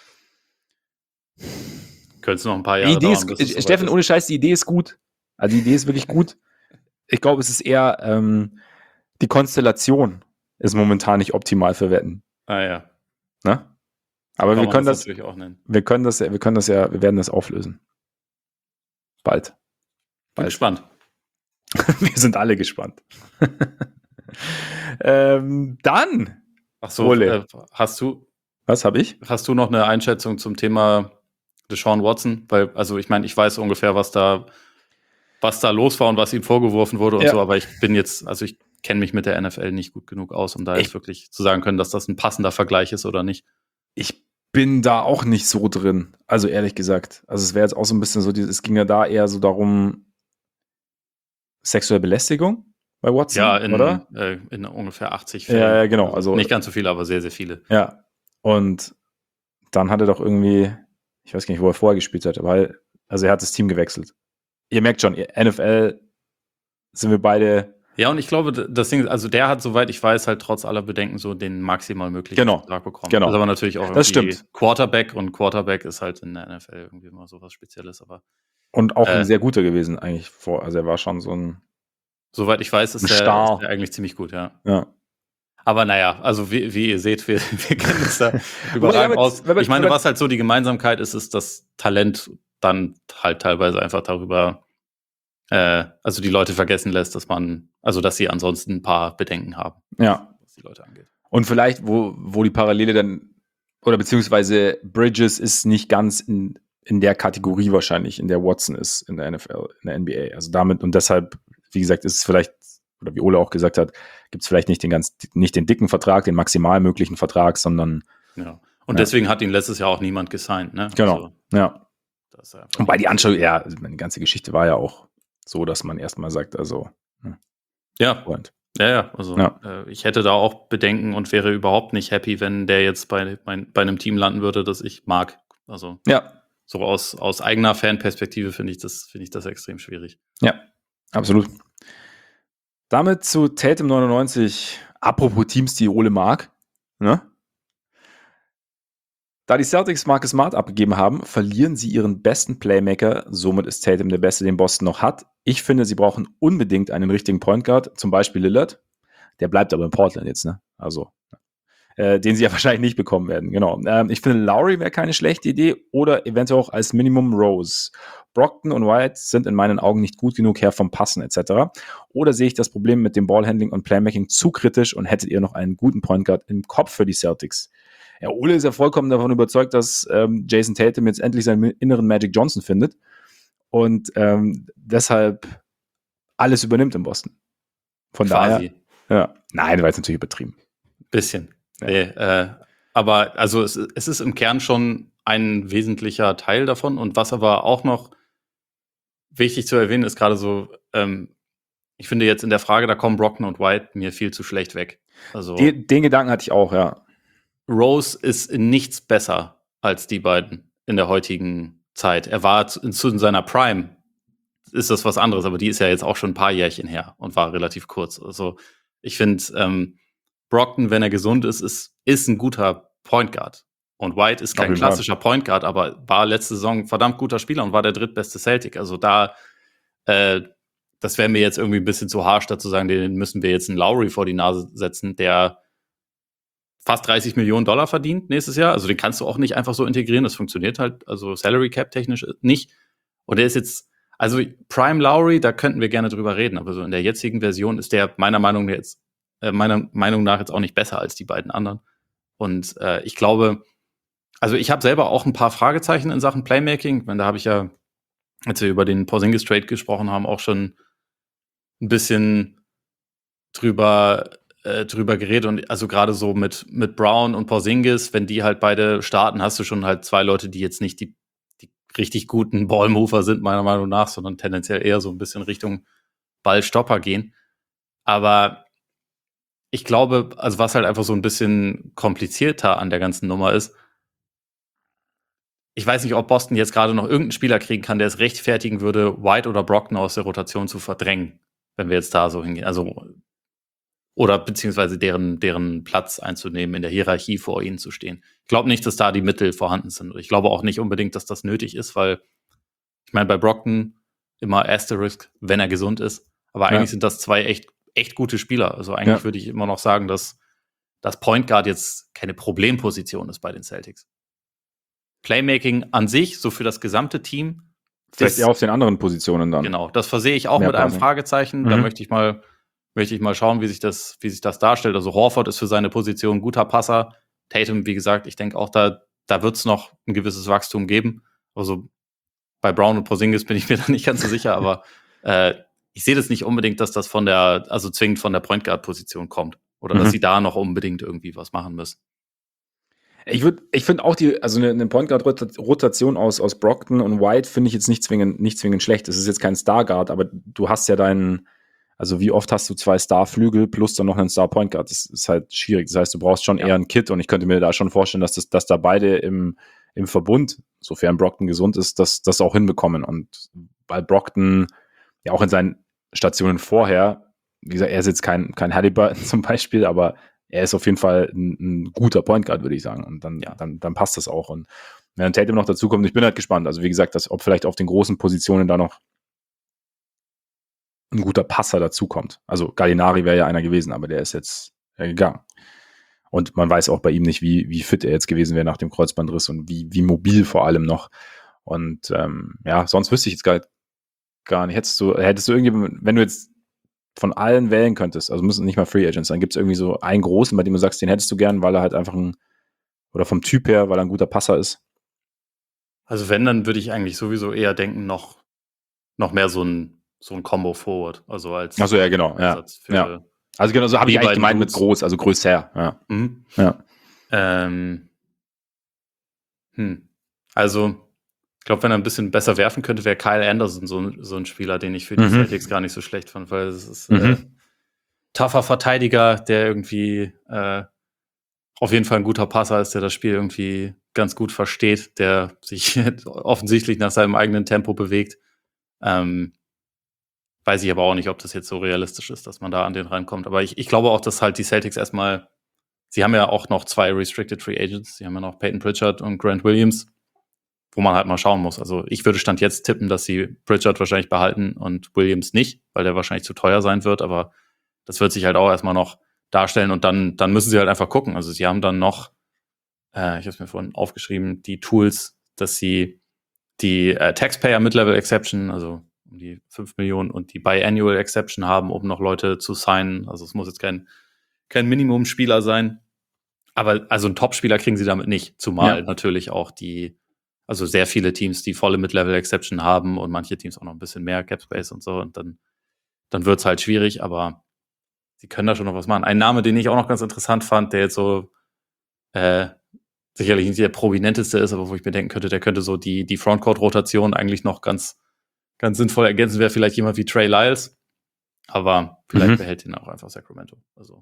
B: Könntest du noch ein paar Jahre
A: die Idee
B: dauern,
A: ist, Steffen, ist. Ohne Scheiß, die Idee ist gut. Also die Idee ist wirklich gut. Ich glaube, es ist eher ähm, die Konstellation ist momentan nicht optimal für Wetten.
B: Ah ja.
A: Ne? Aber wir können das,
B: das natürlich auch nennen.
A: Wir können das, wir können das ja, wir werden das auflösen. Bald.
B: Bin gespannt.
A: Wir sind alle gespannt. ähm, dann.
B: Ach so, äh, hast du.
A: Was habe ich?
B: Hast du noch eine Einschätzung zum Thema Deshaun Watson? Weil, also ich meine, ich weiß ungefähr, was da, was da los war und was ihm vorgeworfen wurde und ja. so, aber ich bin jetzt, also ich kenne mich mit der N F L nicht gut genug aus, um da ich, jetzt wirklich zu sagen können, dass das ein passender Vergleich ist oder nicht.
A: Ich bin da auch nicht so drin, also ehrlich gesagt. Also es wäre jetzt auch so ein bisschen so, es ging ja da eher so darum, sexuelle Belästigung bei Watson,
B: ja, in,
A: oder?
B: Äh, in ungefähr achtzig Fällen.
A: Ja, genau. Also,
B: nicht ganz so viele, aber sehr, sehr viele.
A: Ja, und dann hat er doch irgendwie, ich weiß gar nicht, wo er vorher gespielt hat, weil, also er hat das Team gewechselt. Ihr merkt schon, N F L sind wir beide.
B: Ja, und ich glaube, das Ding, also der hat, soweit ich weiß, halt trotz aller Bedenken so den maximal möglichen
A: genau.
B: Vertrag bekommen.
A: Genau.
B: Das ist aber natürlich auch
A: das stimmt.
B: Quarterback und Quarterback ist halt in der N F L irgendwie immer so was Spezielles, aber.
A: Und auch äh, ein sehr guter gewesen eigentlich vor, also er war schon so ein.
B: Soweit ich weiß, ist der, ist der eigentlich ziemlich gut, ja.
A: Ja.
B: Aber naja, also wie, wie ihr seht, wir, wir kennen uns da überragend aus. Ich meine, was halt so die Gemeinsamkeit ist, ist, dass Talent dann halt teilweise einfach darüber, äh, also die Leute vergessen lässt, dass man, also dass sie ansonsten ein paar Bedenken haben,
A: ja.
B: was die Leute angeht.
A: Und vielleicht, wo, wo die Parallele dann, oder beziehungsweise Bridges ist nicht ganz in, in der Kategorie wahrscheinlich, in der Watson ist in der N F L, in der N B A. Also damit, und deshalb, wie gesagt, ist es vielleicht, oder wie Ole auch gesagt hat, gibt es vielleicht nicht den ganz, nicht den dicken Vertrag, den maximal möglichen Vertrag, sondern.
B: Ja. Und
A: ja.
B: deswegen hat ihn letztes Jahr auch niemand gesigned, ne?
A: Genau.
B: Also,
A: ja. Wobei die Anschau, ja, meine ganze Geschichte war ja auch so, dass man erstmal sagt, also.
B: Hm. Ja.
A: Und.
B: Ja, ja. Also
A: ja.
B: Äh, ich hätte da auch Bedenken und wäre überhaupt nicht happy, wenn der jetzt bei, mein, bei einem Team landen würde, das ich mag. Also.
A: Ja.
B: So aus, aus eigener Fanperspektive finde ich das, finde ich das extrem schwierig.
A: Ja, absolut. Damit zu Tatum neunundneunzig, apropos Teams, die Ole mag. Ne? Da die Celtics Marcus Smart abgegeben haben, verlieren sie ihren besten Playmaker. Somit ist Tatum der Beste, den Boston noch hat. Ich finde, sie brauchen unbedingt einen richtigen Point Guard, zum Beispiel Lillard. Der bleibt aber in Portland jetzt, ne? Also, äh, den sie ja wahrscheinlich nicht bekommen werden. Genau. Ähm, ich finde, Lowry wäre keine schlechte Idee oder eventuell auch als Minimum Rose. Brockton und White sind in meinen Augen nicht gut genug her vom Passen et cetera. Oder sehe ich das Problem mit dem Ballhandling und Playmaking zu kritisch und hättet ihr noch einen guten Point Guard im Kopf für die Celtics? Ja, Ole ist ja vollkommen davon überzeugt, dass ähm, Jason Tatum jetzt endlich seinen inneren Magic Johnson findet und ähm, deshalb alles übernimmt in Boston. Von
B: Quasi.
A: daher, ja, nein, war jetzt natürlich übertrieben.
B: Bisschen. Ja. Nee, äh, aber also es, es ist im Kern schon ein wesentlicher Teil davon und was aber auch noch wichtig zu erwähnen ist, gerade so, ähm, ich finde jetzt in der Frage, da kommen Brockton und White mir viel zu schlecht weg. Also
A: den, den Gedanken hatte ich auch, ja.
B: Rose ist in nichts besser als die beiden in der heutigen Zeit. Er war zu, zu in seiner Prime, ist das was anderes, aber die ist ja jetzt auch schon ein paar Jährchen her und war relativ kurz. Also Ich finde, ähm, Brogdon, wenn er gesund ist, ist, ist ein guter Point Guard. Und White ist kein klassischer Point Guard, aber war letzte Saison ein verdammt guter Spieler und war der drittbeste Celtic. Also da, äh, das wäre mir jetzt irgendwie ein bisschen zu harsch, dazu sagen, den müssen wir jetzt einen Lowry vor die Nase setzen, der fast dreißig Millionen Dollar verdient nächstes Jahr. Also den kannst du auch nicht einfach so integrieren. Das funktioniert halt, also Salary Cap technisch nicht. Und der ist jetzt, also Prime Lowry, da könnten wir gerne drüber reden, aber so in der jetzigen Version ist der meiner Meinung nach jetzt, äh, meiner Meinung nach jetzt auch nicht besser als die beiden anderen. Und äh, ich glaube, also ich habe selber auch ein paar Fragezeichen in Sachen Playmaking. Ich meine, da habe ich ja, als wir über den Porzingis Trade gesprochen haben, auch schon ein bisschen drüber äh, drüber geredet. Und also gerade so mit mit Brown und Porzingis, wenn die halt beide starten, hast du schon halt zwei Leute, die jetzt nicht die, die richtig guten Ballmover sind, meiner Meinung nach, sondern tendenziell eher so ein bisschen Richtung Ballstopper gehen. Aber ich glaube, also was halt einfach so ein bisschen komplizierter an der ganzen Nummer ist, ich weiß nicht, ob Boston jetzt gerade noch irgendeinen Spieler kriegen kann, der es rechtfertigen würde, White oder Brogdon aus der Rotation zu verdrängen, wenn wir jetzt da so hingehen. Also, oder beziehungsweise deren, deren Platz einzunehmen, in der Hierarchie vor ihnen zu stehen. Ich glaube nicht, dass da die Mittel vorhanden sind. Ich glaube auch nicht unbedingt, dass das nötig ist, weil ich meine, bei Brogdon immer Asterisk, wenn er gesund ist. Aber eigentlich ja. sind das zwei echt, echt gute Spieler. Also eigentlich ja. würde ich immer noch sagen, dass das Point Guard jetzt keine Problemposition ist bei den Celtics. Playmaking an sich, so für das gesamte Team.
A: Vielleicht eher auf den anderen Positionen dann.
B: Genau, das versehe ich auch Mehr mit einem Passen. Fragezeichen. Mhm. Da möchte ich mal, möchte ich mal schauen, wie sich das, wie sich das darstellt. Also Horford ist für seine Position ein guter Passer. Tatum, wie gesagt, ich denke auch, da, da wird es noch ein gewisses Wachstum geben. Also bei Brown und Porzingis bin ich mir da nicht ganz so sicher, aber äh, ich sehe das nicht unbedingt, dass das von der, also zwingend von der Point Guard Position kommt. Oder mhm. dass sie da noch unbedingt irgendwie was machen müssen.
A: Ich würde, ich finde auch die, also eine, eine Point Guard Rotation aus, aus Brogdon und White finde ich jetzt nicht zwingend, nicht zwingend schlecht. Es ist jetzt kein Star Guard, aber du hast ja deinen, also wie oft hast du zwei Star Flügel plus dann noch einen Star Point Guard? Das ist halt schwierig. Das heißt, du brauchst schon ja. eher ein Kit und ich könnte mir da schon vorstellen, dass das, dass da beide im, im Verbund, sofern Brogdon gesund ist, dass das auch hinbekommen. Und weil Brogdon ja auch in seinen Stationen vorher, wie gesagt, er ist jetzt kein, kein Halliburton zum Beispiel, aber er ist auf jeden Fall ein, ein guter Point Guard, würde ich sagen. Und dann, ja. dann, dann passt das auch. Und wenn dann Tatum noch dazu kommt, ich bin halt gespannt. Also wie gesagt, dass, ob vielleicht auf den großen Positionen da noch ein guter Passer dazukommt. Also Gallinari wäre ja einer gewesen, aber der ist jetzt ja gegangen. Und man weiß auch bei ihm nicht, wie, wie fit er jetzt gewesen wäre nach dem Kreuzbandriss und wie, wie mobil vor allem noch. Und ähm, ja, sonst wüsste ich jetzt gar, gar nicht. Hättest du, hättest du irgendwie, wenn du jetzt von allen wählen könntest, also müssen nicht mal Free Agents sein, gibt es irgendwie so einen großen, bei dem du sagst, den hättest du gern, weil er halt einfach ein, oder vom Typ her, weil er ein guter Passer ist?
B: Also wenn, dann würde ich eigentlich sowieso eher denken, noch, noch mehr so ein, so ein Combo Forward, also als
A: Achso, ja, genau, ja. Für, ja. Also genau, so habe ich eigentlich gemeint mit groß, also größer, ja.
B: Mhm.
A: ja.
B: Ähm, hm. Also ich glaube, wenn er ein bisschen besser werfen könnte, wäre Kyle Anderson so, so ein Spieler, den ich für die mhm. Celtics gar nicht so schlecht fand, weil es ist mhm. äh, tougher Verteidiger, der irgendwie äh, auf jeden Fall ein guter Passer ist, der das Spiel irgendwie ganz gut versteht, der sich offensichtlich nach seinem eigenen Tempo bewegt. Ähm, weiß ich aber auch nicht, ob das jetzt so realistisch ist, dass man da an den reinkommt. Aber ich, ich glaube auch, dass halt die Celtics erstmal, sie haben ja auch noch zwei Restricted Free Agents, sie haben ja noch Peyton Pritchard und Grant Williams, wo man halt mal schauen muss. Also ich würde Stand jetzt tippen, dass sie Pritchard wahrscheinlich behalten und Williams nicht, weil der wahrscheinlich zu teuer sein wird, aber das wird sich halt auch erstmal noch darstellen und dann, dann müssen sie halt einfach gucken. Also sie haben dann noch, äh, ich habe es mir vorhin aufgeschrieben, die Tools, dass sie die äh, Taxpayer Mid-Level Exception, also um die fünf Millionen und die Biannual Exception haben, um noch Leute zu signen. Also es muss jetzt kein, kein Minimum-Spieler sein. Aber also einen Top-Spieler kriegen sie damit nicht, zumal ja. natürlich auch die Also sehr viele Teams, die volle Mid-Level-Exception haben und manche Teams auch noch ein bisschen mehr Cap-Space und so. Und dann, dann wird es halt schwierig, aber sie können da schon noch was machen. Ein Name, den ich auch noch ganz interessant fand, der jetzt so äh, sicherlich nicht der prominenteste ist, aber wo ich mir denken könnte, der könnte so die, die Frontcourt-Rotation eigentlich noch ganz, ganz sinnvoll ergänzen, wäre vielleicht jemand wie Trey Lyles. Aber vielleicht mhm. behält ihn auch einfach Sacramento. Also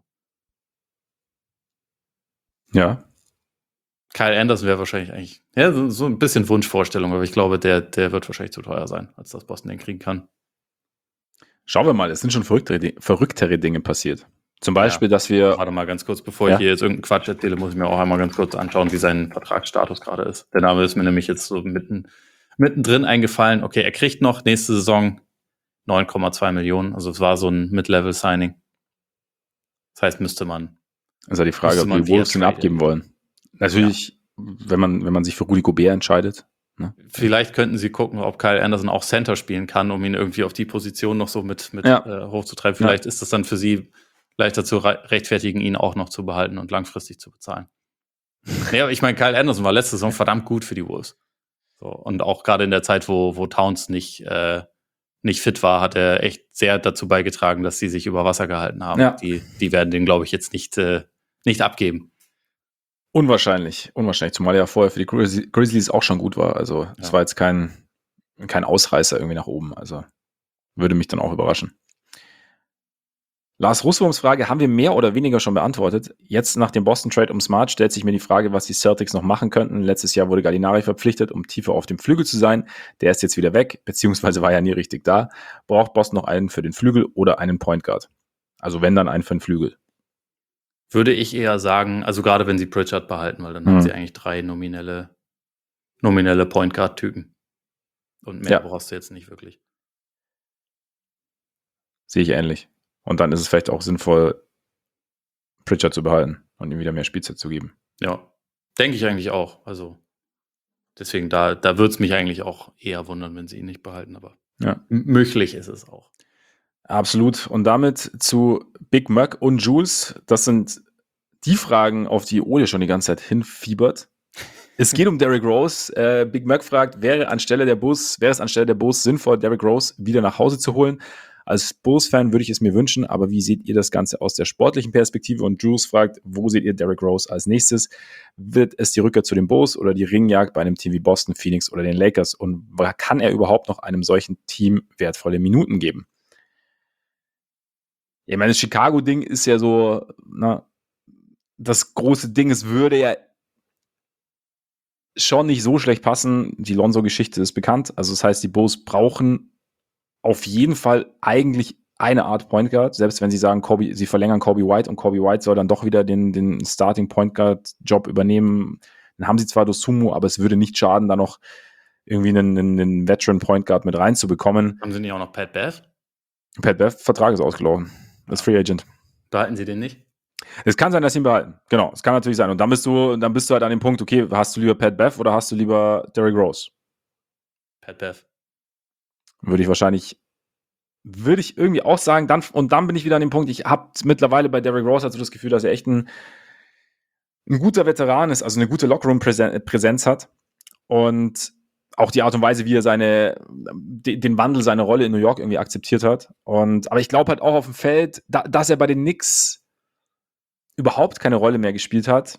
A: ja.
B: Kyle Anderson wäre wahrscheinlich eigentlich, ja, so, so ein bisschen Wunschvorstellung, aber ich glaube, der, der wird wahrscheinlich zu teuer sein, als dass Boston den kriegen kann.
A: Schauen wir mal, es sind schon verrücktere, verrücktere Dinge passiert. Zum Beispiel, ja. dass wir...
B: Warte mal ganz kurz, bevor ja. ich hier jetzt irgendeinen Quatsch erzähle, muss ich mir auch einmal ganz kurz anschauen, wie sein Vertragsstatus gerade ist. Der Name ist mir nämlich jetzt so mitten, mittendrin eingefallen. Okay, er kriegt noch nächste Saison neun Komma zwei Millionen. Also es war so ein Mid-Level-Signing. Das heißt, müsste man...
A: Also die Frage, ob die Wolves ihn abgeben wollen. Natürlich, ja. wenn man wenn man sich für Rudy Gobert entscheidet. Ne?
B: Vielleicht könnten sie gucken, ob Kyle Anderson auch Center spielen kann, um ihn irgendwie auf die Position noch so mit, mit
A: ja.
B: äh, hochzutreiben. Vielleicht ja. ist das dann für sie leichter zu rechtfertigen, ihn auch noch zu behalten und langfristig zu bezahlen. Ja, aber ich meine, Kyle Anderson war letzte Saison verdammt gut für die Wolves. So, und auch gerade in der Zeit, wo, wo Towns nicht, äh, nicht fit war, hat er echt sehr dazu beigetragen, dass sie sich über Wasser gehalten haben.
A: Ja.
B: Die, die werden den, glaube ich, jetzt nicht, äh, nicht abgeben.
A: Unwahrscheinlich, unwahrscheinlich, zumal er ja vorher für die Grizz- Grizzlies auch schon gut war. Also es ja. war jetzt kein, kein Ausreißer irgendwie nach oben. Also würde mich dann auch überraschen. Lars Russwurms Frage haben wir mehr oder weniger schon beantwortet. Jetzt nach dem Boston-Trade um Smart stellt sich mir die Frage, was die Celtics noch machen könnten. Letztes Jahr wurde Gallinari verpflichtet, um tiefer auf dem Flügel zu sein. Der ist jetzt wieder weg, beziehungsweise war ja nie richtig da. Braucht Boston noch einen für den Flügel oder einen Point Guard? Also wenn, dann einen für den Flügel.
B: Würde ich eher sagen, also gerade wenn sie Pritchard behalten, weil dann hm. haben sie eigentlich drei nominelle, nominelle Point Guard-Typen. Und mehr ja. brauchst du jetzt nicht wirklich.
A: Sehe ich ähnlich. Und dann ist es vielleicht auch sinnvoll, Pritchard zu behalten und ihm wieder mehr Spielzeit zu geben.
B: Ja, denke ich eigentlich auch. Also deswegen, da, da würde es mich eigentlich auch eher wundern, wenn sie ihn nicht behalten. Aber
A: ja.
B: m- möglich ist es auch.
A: Absolut. Und damit zu Big Mac und Jules. Das sind die Fragen, auf die Ole schon die ganze Zeit hinfiebert. Es geht um Derrick Rose. Äh, Big Mac fragt, wäre anstelle der Bulls, wäre es anstelle der Bulls sinnvoll, Derrick Rose wieder nach Hause zu holen? Als Bulls-Fan würde ich es mir wünschen, aber wie seht ihr das Ganze aus der sportlichen Perspektive? Und Jules fragt, wo seht ihr Derrick Rose als nächstes? Wird es die Rückkehr zu den Bulls oder die Ringjagd bei einem Team wie Boston, Phoenix oder den Lakers? Und kann er überhaupt noch einem solchen Team wertvolle Minuten geben? Ich meine, das Chicago-Ding ist ja so, na, das große Ding, es würde ja schon nicht so schlecht passen. Die Lonzo-Geschichte ist bekannt. Also das heißt, die Bulls brauchen auf jeden Fall eigentlich eine Art Point Guard, selbst wenn sie sagen, Kobe, sie verlängern Kobe White und Kobe White soll dann doch wieder den, den Starting Point Guard Job übernehmen. Dann haben sie zwar Dosunmu, aber es würde nicht schaden, da noch irgendwie einen, einen Veteran Point Guard mit reinzubekommen.
B: Haben sie nicht auch noch Pat Bev?
A: Pat Bev, Vertrag ist ausgelaufen. Das ist Free Agent.
B: Behalten sie den nicht?
A: Es kann sein, dass sie ihn behalten. Genau, es kann natürlich sein. Und dann bist du, dann bist du halt an dem Punkt, okay, hast du lieber Pat Bev oder hast du lieber Derrick Rose?
B: Pat Bev.
A: Würde ich wahrscheinlich, würde ich irgendwie auch sagen, dann, und dann bin ich wieder an dem Punkt, ich habe mittlerweile bei Derrick Rose also das Gefühl, dass er echt ein, ein guter Veteran ist, also eine gute Lockerroom-Präsenz hat und auch die Art und Weise, wie er seine, den Wandel, seine Rolle in New York irgendwie akzeptiert hat. Und, aber ich glaube halt auch auf dem Feld, da, dass er bei den Knicks überhaupt keine Rolle mehr gespielt hat.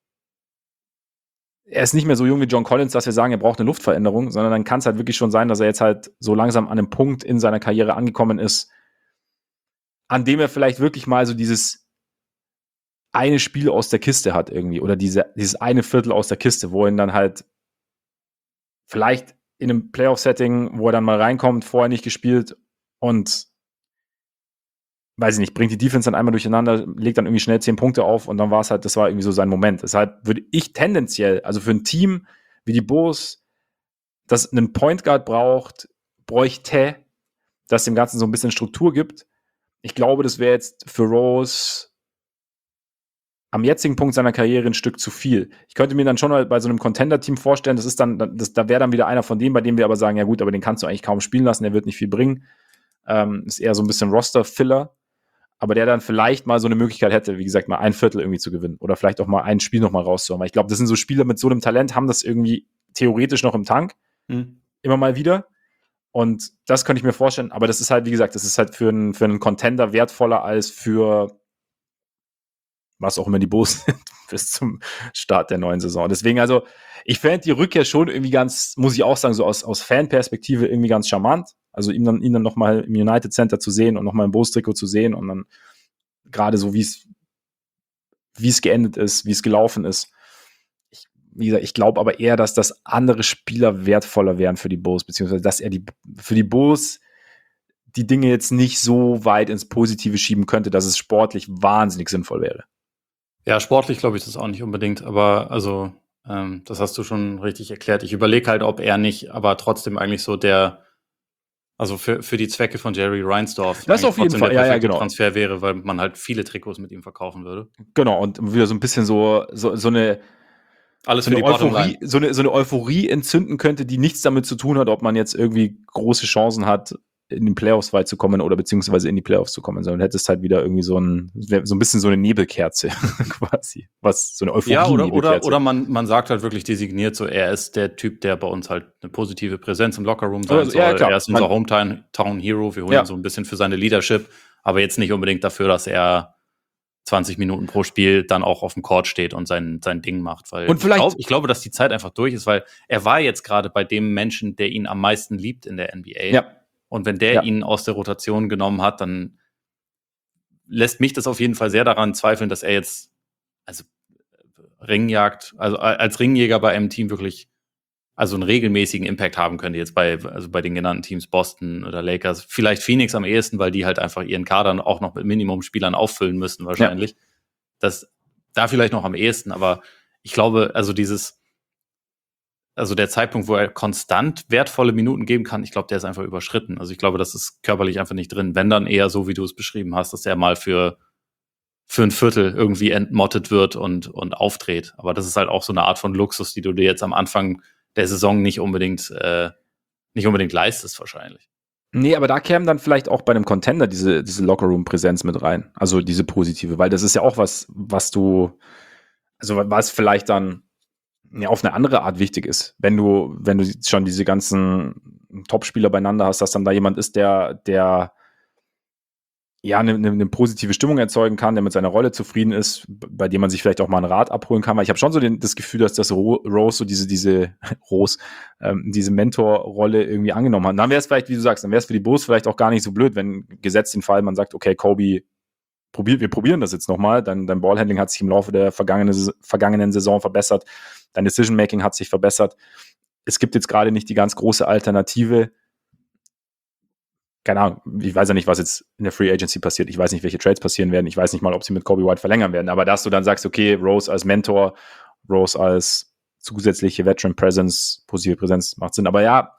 A: Er ist nicht mehr so jung wie John Collins, dass wir sagen, er braucht eine Luftveränderung, sondern dann kann es halt wirklich schon sein, dass er jetzt halt so langsam an einem Punkt in seiner Karriere angekommen ist, an dem er vielleicht wirklich mal so dieses eine Spiel aus der Kiste hat irgendwie oder diese, dieses eine Viertel aus der Kiste, wo ihn dann halt vielleicht in einem Playoff-Setting, wo er dann mal reinkommt, vorher nicht gespielt und weiß ich nicht, bringt die Defense dann einmal durcheinander, legt dann irgendwie schnell zehn Punkte auf und dann war es halt, das war irgendwie so sein Moment. Deshalb würde ich tendenziell, also für ein Team wie die Bulls, das einen Point Guard braucht, bräuchte, das dem Ganzen so ein bisschen Struktur gibt. Ich glaube, das wäre jetzt für Rose am jetzigen Punkt seiner Karriere ein Stück zu viel. Ich könnte mir dann schon mal bei so einem Contender-Team vorstellen, das ist dann, das, da wäre dann wieder einer von denen, bei dem wir aber sagen, ja gut, aber den kannst du eigentlich kaum spielen lassen, der wird nicht viel bringen. Ähm, ist eher so ein bisschen Roster-Filler. Aber der dann vielleicht mal so eine Möglichkeit hätte, wie gesagt, mal ein Viertel irgendwie zu gewinnen oder vielleicht auch mal ein Spiel noch mal rauszuhauen. Weil ich glaube, das sind so Spieler mit so einem Talent, haben das irgendwie theoretisch noch im Tank. Mhm. Immer mal wieder. Und das könnte ich mir vorstellen. Aber das ist halt, wie gesagt, das ist halt für einen, für einen Contender wertvoller als für was auch immer die Bulls sind bis zum Start der neuen Saison. Deswegen also, ich fände die Rückkehr schon irgendwie ganz, muss ich auch sagen, so aus, aus Fanperspektive irgendwie ganz charmant. Also ihn dann, ihn dann nochmal im United Center zu sehen und nochmal im Bulls-Trikot zu sehen und dann gerade so, wie es wie es geendet ist, wie es gelaufen ist. Ich, wie gesagt, ich glaube aber eher, dass das andere Spieler wertvoller wären für die Bulls, beziehungsweise dass er die für die Bulls die Dinge jetzt nicht so weit ins Positive schieben könnte, dass es sportlich wahnsinnig sinnvoll wäre.
B: Ja, sportlich glaube ich das auch nicht unbedingt, aber also ähm, das hast du schon richtig erklärt. Ich überlege halt, ob er nicht, aber trotzdem eigentlich so der, also für, für die Zwecke von Jerry Reinsdorf
A: das auf jeden Fall,
B: der
A: ja, ja, genau.
B: Transfer wäre, weil man halt viele Trikots mit ihm verkaufen würde.
A: Genau, und wieder so ein bisschen so, so, so eine
B: Alles
A: so
B: für
A: eine
B: die
A: Euphorie, so eine, so eine Euphorie entzünden könnte, die nichts damit zu tun hat, ob man jetzt irgendwie große Chancen hat, in den Playoffs weit zu kommen oder beziehungsweise in die Playoffs zu kommen, sondern hättest halt wieder irgendwie so ein, so ein bisschen so eine Nebelkerze quasi, was so eine Euphorie.
B: Ja, oder, oder, oder man, man sagt halt wirklich designiert so, er ist der Typ, der bei uns halt eine positive Präsenz im Lockerroom sein
A: also,
B: soll.
A: Ja, klar.
B: Er ist unser Hometown Town Hero. Wir holen
A: Ja.
B: ihn so ein bisschen für seine Leadership, aber jetzt nicht unbedingt dafür, dass er zwanzig Minuten pro Spiel dann auch auf dem Court steht und sein, sein Ding macht. Weil
A: Und vielleicht-
B: ich, glaub, ich glaube, dass die Zeit einfach durch ist, weil er war jetzt gerade bei dem Menschen, der ihn am meisten liebt in der N B A.
A: Ja.
B: Und wenn der
A: Ja.
B: ihn aus der Rotation genommen hat, dann lässt mich das auf jeden Fall sehr daran zweifeln, dass er jetzt, also Ringjagd, also als Ringjäger bei einem Team wirklich, also einen regelmäßigen Impact haben könnte, jetzt bei, also bei den genannten Teams Boston oder Lakers, vielleicht Phoenix am ehesten, weil die halt einfach ihren Kader auch noch mit Minimumspielern auffüllen müssen wahrscheinlich. Ja. Das, da vielleicht noch am ehesten, aber ich glaube, also dieses, also der Zeitpunkt, wo er konstant wertvolle Minuten geben kann, ich glaube, der ist einfach überschritten. Also ich glaube, das ist körperlich einfach nicht drin. Wenn dann eher so, wie du es beschrieben hast, dass er mal für für ein Viertel irgendwie entmottet wird und, und aufdreht. Aber das ist halt auch so eine Art von Luxus, die du dir jetzt am Anfang der Saison nicht unbedingt, äh, nicht unbedingt leistest wahrscheinlich.
A: Nee, aber da käme dann vielleicht auch bei einem Contender diese, diese Lockerroom-Präsenz mit rein. Also diese positive, weil das ist ja auch was, was du, also was vielleicht dann ja, auf eine andere Art wichtig ist. Wenn du, wenn du schon diese ganzen Top-Spieler beieinander hast, dass dann da jemand ist, der, der ja, eine, eine, eine positive Stimmung erzeugen kann, der mit seiner Rolle zufrieden ist, bei dem man sich vielleicht auch mal einen Rat abholen kann, weil ich habe schon so den, das Gefühl, dass das Rose so diese, diese Rose, ähm, diese Mentorrolle irgendwie angenommen hat. Und dann wäre es vielleicht, wie du sagst, dann wäre es für die Bulls vielleicht auch gar nicht so blöd, wenn gesetzt den Fall, man sagt, okay, Kobe, probiert, wir probieren das jetzt nochmal, dein, dein Ballhandling hat sich im Laufe der vergangenen, vergangenen Saison verbessert, dein Decision-Making hat sich verbessert. Es gibt jetzt gerade nicht die ganz große Alternative. Keine Ahnung, ich weiß ja nicht, was jetzt in der Free Agency passiert. Ich weiß nicht, welche Trades passieren werden. Ich weiß nicht mal, ob sie mit Kobe White verlängern werden. Aber dass du dann sagst, okay, Rose als Mentor, Rose als zusätzliche Veteran Presence, positive Präsenz, macht Sinn. Aber ja,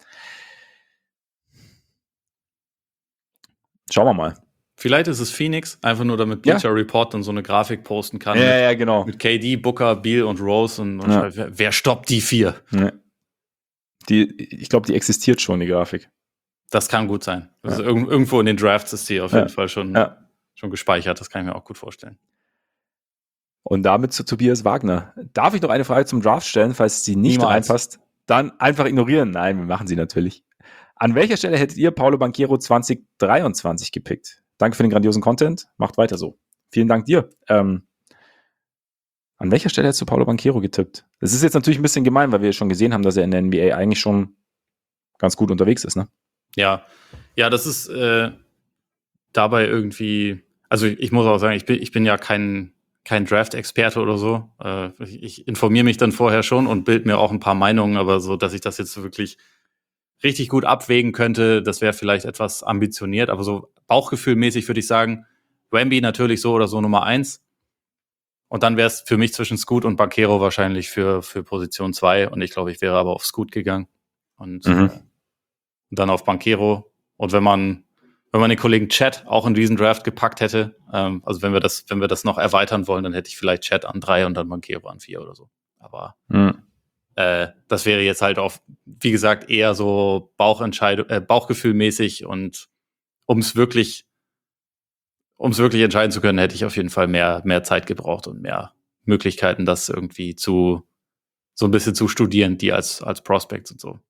A: schauen wir mal.
B: Vielleicht ist es Phoenix, einfach nur damit Bleacher ja. Report dann so eine Grafik posten kann.
A: Ja,
B: mit,
A: ja, genau.
B: Mit K D, Booker, Beal und Rose. Und, und ja. wer, wer stoppt die vier?
A: Ja. Die, ich glaube, die existiert schon, die Grafik.
B: Das kann gut sein. Also ja. irg- irgendwo in den Drafts ist die auf jeden ja. Fall schon,
A: ja.
B: schon gespeichert. Das kann ich mir auch gut vorstellen.
A: Und damit zu Tobias Wagner. Darf ich noch eine Frage zum Draft stellen, falls sie nicht
B: Niemals.
A: reinpasst? Dann einfach ignorieren. Nein, wir machen sie natürlich. An welcher Stelle hättet ihr Paolo Banchero zwanzig dreiundzwanzig gepickt? Danke für den grandiosen Content. Macht weiter so. Vielen Dank dir. Ähm, an welcher Stelle hättest du Paolo Banchero getippt? Das ist jetzt natürlich ein bisschen gemein, weil wir schon gesehen haben, dass er in der N B A eigentlich schon ganz gut unterwegs ist, ne?
B: Ja, ja, das ist äh, dabei irgendwie, also ich, ich muss auch sagen, ich bin, ich bin ja kein, kein Draft-Experte oder so. Äh, ich, ich informiere mich dann vorher schon und bilde mir auch ein paar Meinungen, aber so, dass ich das jetzt wirklich richtig gut abwägen könnte, das wäre vielleicht etwas ambitioniert, aber so bauchgefühlmäßig würde ich sagen, Wemby natürlich so oder so Nummer eins. Und dann wäre es für mich zwischen Scoot und Banchero wahrscheinlich für, für Position zwei. Und ich glaube, ich wäre aber auf Scoot gegangen. Und
A: mhm.
B: äh, dann auf Banchero. Und wenn man, wenn man den Kollegen Chet auch in diesen Draft gepackt hätte, ähm, also wenn wir das, wenn wir das noch erweitern wollen, dann hätte ich vielleicht Chet an drei und dann Banchero an vier oder so. Aber
A: mhm.
B: äh, das wäre jetzt halt auch, wie gesagt, eher so Bauchentscheidung, äh, Bauchgefühlmäßig. Und um es wirklich, um es wirklich entscheiden zu können, hätte ich auf jeden Fall mehr, mehr Zeit gebraucht und mehr Möglichkeiten, das irgendwie zu, so ein bisschen zu studieren, die als, als Prospects und so.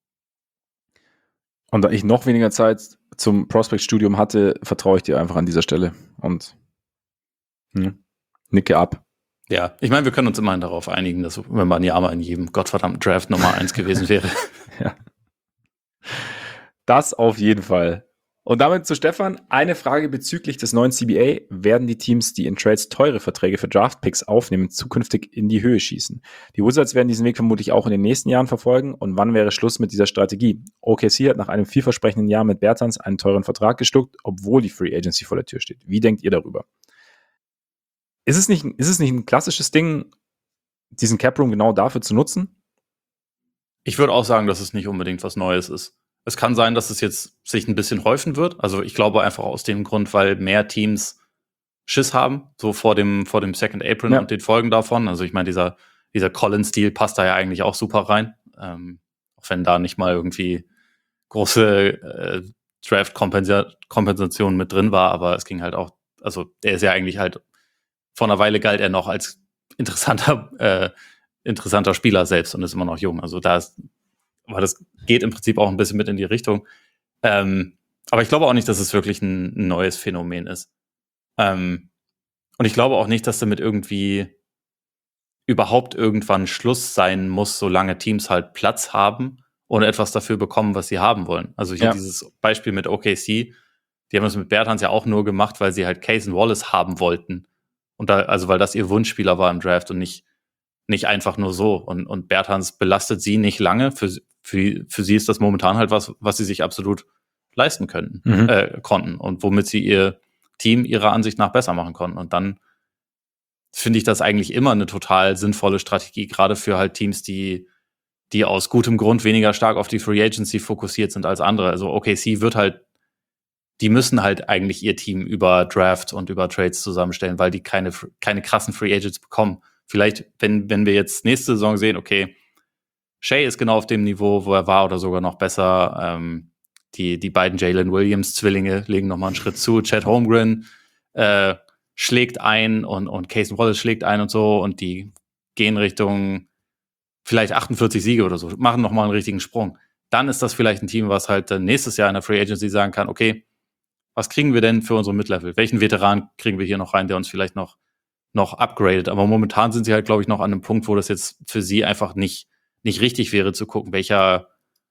A: Und da ich noch weniger Zeit zum Prospect-Studium hatte, vertraue ich dir einfach an dieser Stelle und hm, nicke ab.
B: Ja, ich meine, wir können uns immerhin darauf einigen, dass Wembanyama in jedem gottverdammten Draft Nummer eins gewesen wäre.
A: Ja. Das auf jeden Fall. Und damit zu Stefan, eine Frage bezüglich des neuen C B A. Werden die Teams, die in Trades teure Verträge für Draftpicks aufnehmen, zukünftig in die Höhe schießen? Die Wizards werden diesen Weg vermutlich auch in den nächsten Jahren verfolgen. Und wann wäre Schluss mit dieser Strategie? O K C hat nach einem vielversprechenden Jahr mit Bertans einen teuren Vertrag geschluckt, obwohl die Free Agency vor der Tür steht. Wie denkt ihr darüber? Ist es nicht, ist es nicht ein klassisches Ding, diesen Cap Room genau dafür zu nutzen?
B: Ich würde auch sagen, dass es nicht unbedingt was Neues ist. Es kann sein, dass es jetzt sich ein bisschen häufen wird. Also ich glaube einfach aus dem Grund, weil mehr Teams Schiss haben, so vor dem, vor dem Second April
A: Ja.
B: und den Folgen davon. Also ich meine, dieser, dieser Collins-Deal passt da ja eigentlich auch super rein. Ähm, auch wenn da nicht mal irgendwie große äh, Draft-Kompensation mit drin war, aber es ging halt auch, also der ist ja eigentlich halt, vor einer Weile galt er noch als interessanter, äh, interessanter Spieler selbst und ist immer noch jung. Also da ist, aber das geht im Prinzip auch ein bisschen mit in die Richtung. Ähm, aber ich glaube auch nicht, dass es wirklich ein, ein neues Phänomen ist. Ähm, und ich glaube auch nicht, dass damit irgendwie überhaupt irgendwann Schluss sein muss, solange Teams halt Platz haben und etwas dafür bekommen, was sie haben wollen. Also hier
A: Ja.
B: dieses Beispiel mit O K C, die haben das mit Bertans ja auch nur gemacht, weil sie halt Cason Wallace haben wollten. Und da, also weil das ihr Wunschspieler war im Draft und nicht, nicht einfach nur so. Und, und Bertans belastet sie nicht lange. Für, für, für sie ist das momentan halt was, was sie sich absolut leisten könnten,
A: Mhm.
B: äh, konnten und womit sie ihr Team ihrer Ansicht nach besser machen konnten. Und dann finde ich das eigentlich immer eine total sinnvolle Strategie, gerade für halt Teams, die, die aus gutem Grund weniger stark auf die Free Agency fokussiert sind als andere. Also O K C wird halt, die müssen halt eigentlich ihr Team über Draft und über Trades zusammenstellen, weil die keine, keine krassen Free Agents bekommen. Vielleicht, wenn, wenn wir jetzt nächste Saison sehen, okay, Shea ist genau auf dem Niveau, wo er war oder sogar noch besser. Ähm, die, die beiden Jalen Williams-Zwillinge legen noch mal einen Schritt zu. Chet Holmgren äh, schlägt ein und, und Cason Wallace schlägt ein und so und die gehen Richtung vielleicht achtundvierzig Siege oder so, machen noch mal einen richtigen Sprung. Dann ist das vielleicht ein Team, was halt nächstes Jahr in der Free Agency sagen kann, okay, was kriegen wir denn für unsere Mid-Level? Welchen Veteran kriegen wir hier noch rein, der uns vielleicht noch, noch upgradet? Aber momentan sind sie halt, glaube ich, noch an einem Punkt, wo das jetzt für sie einfach nicht, nicht richtig wäre, zu gucken, welcher,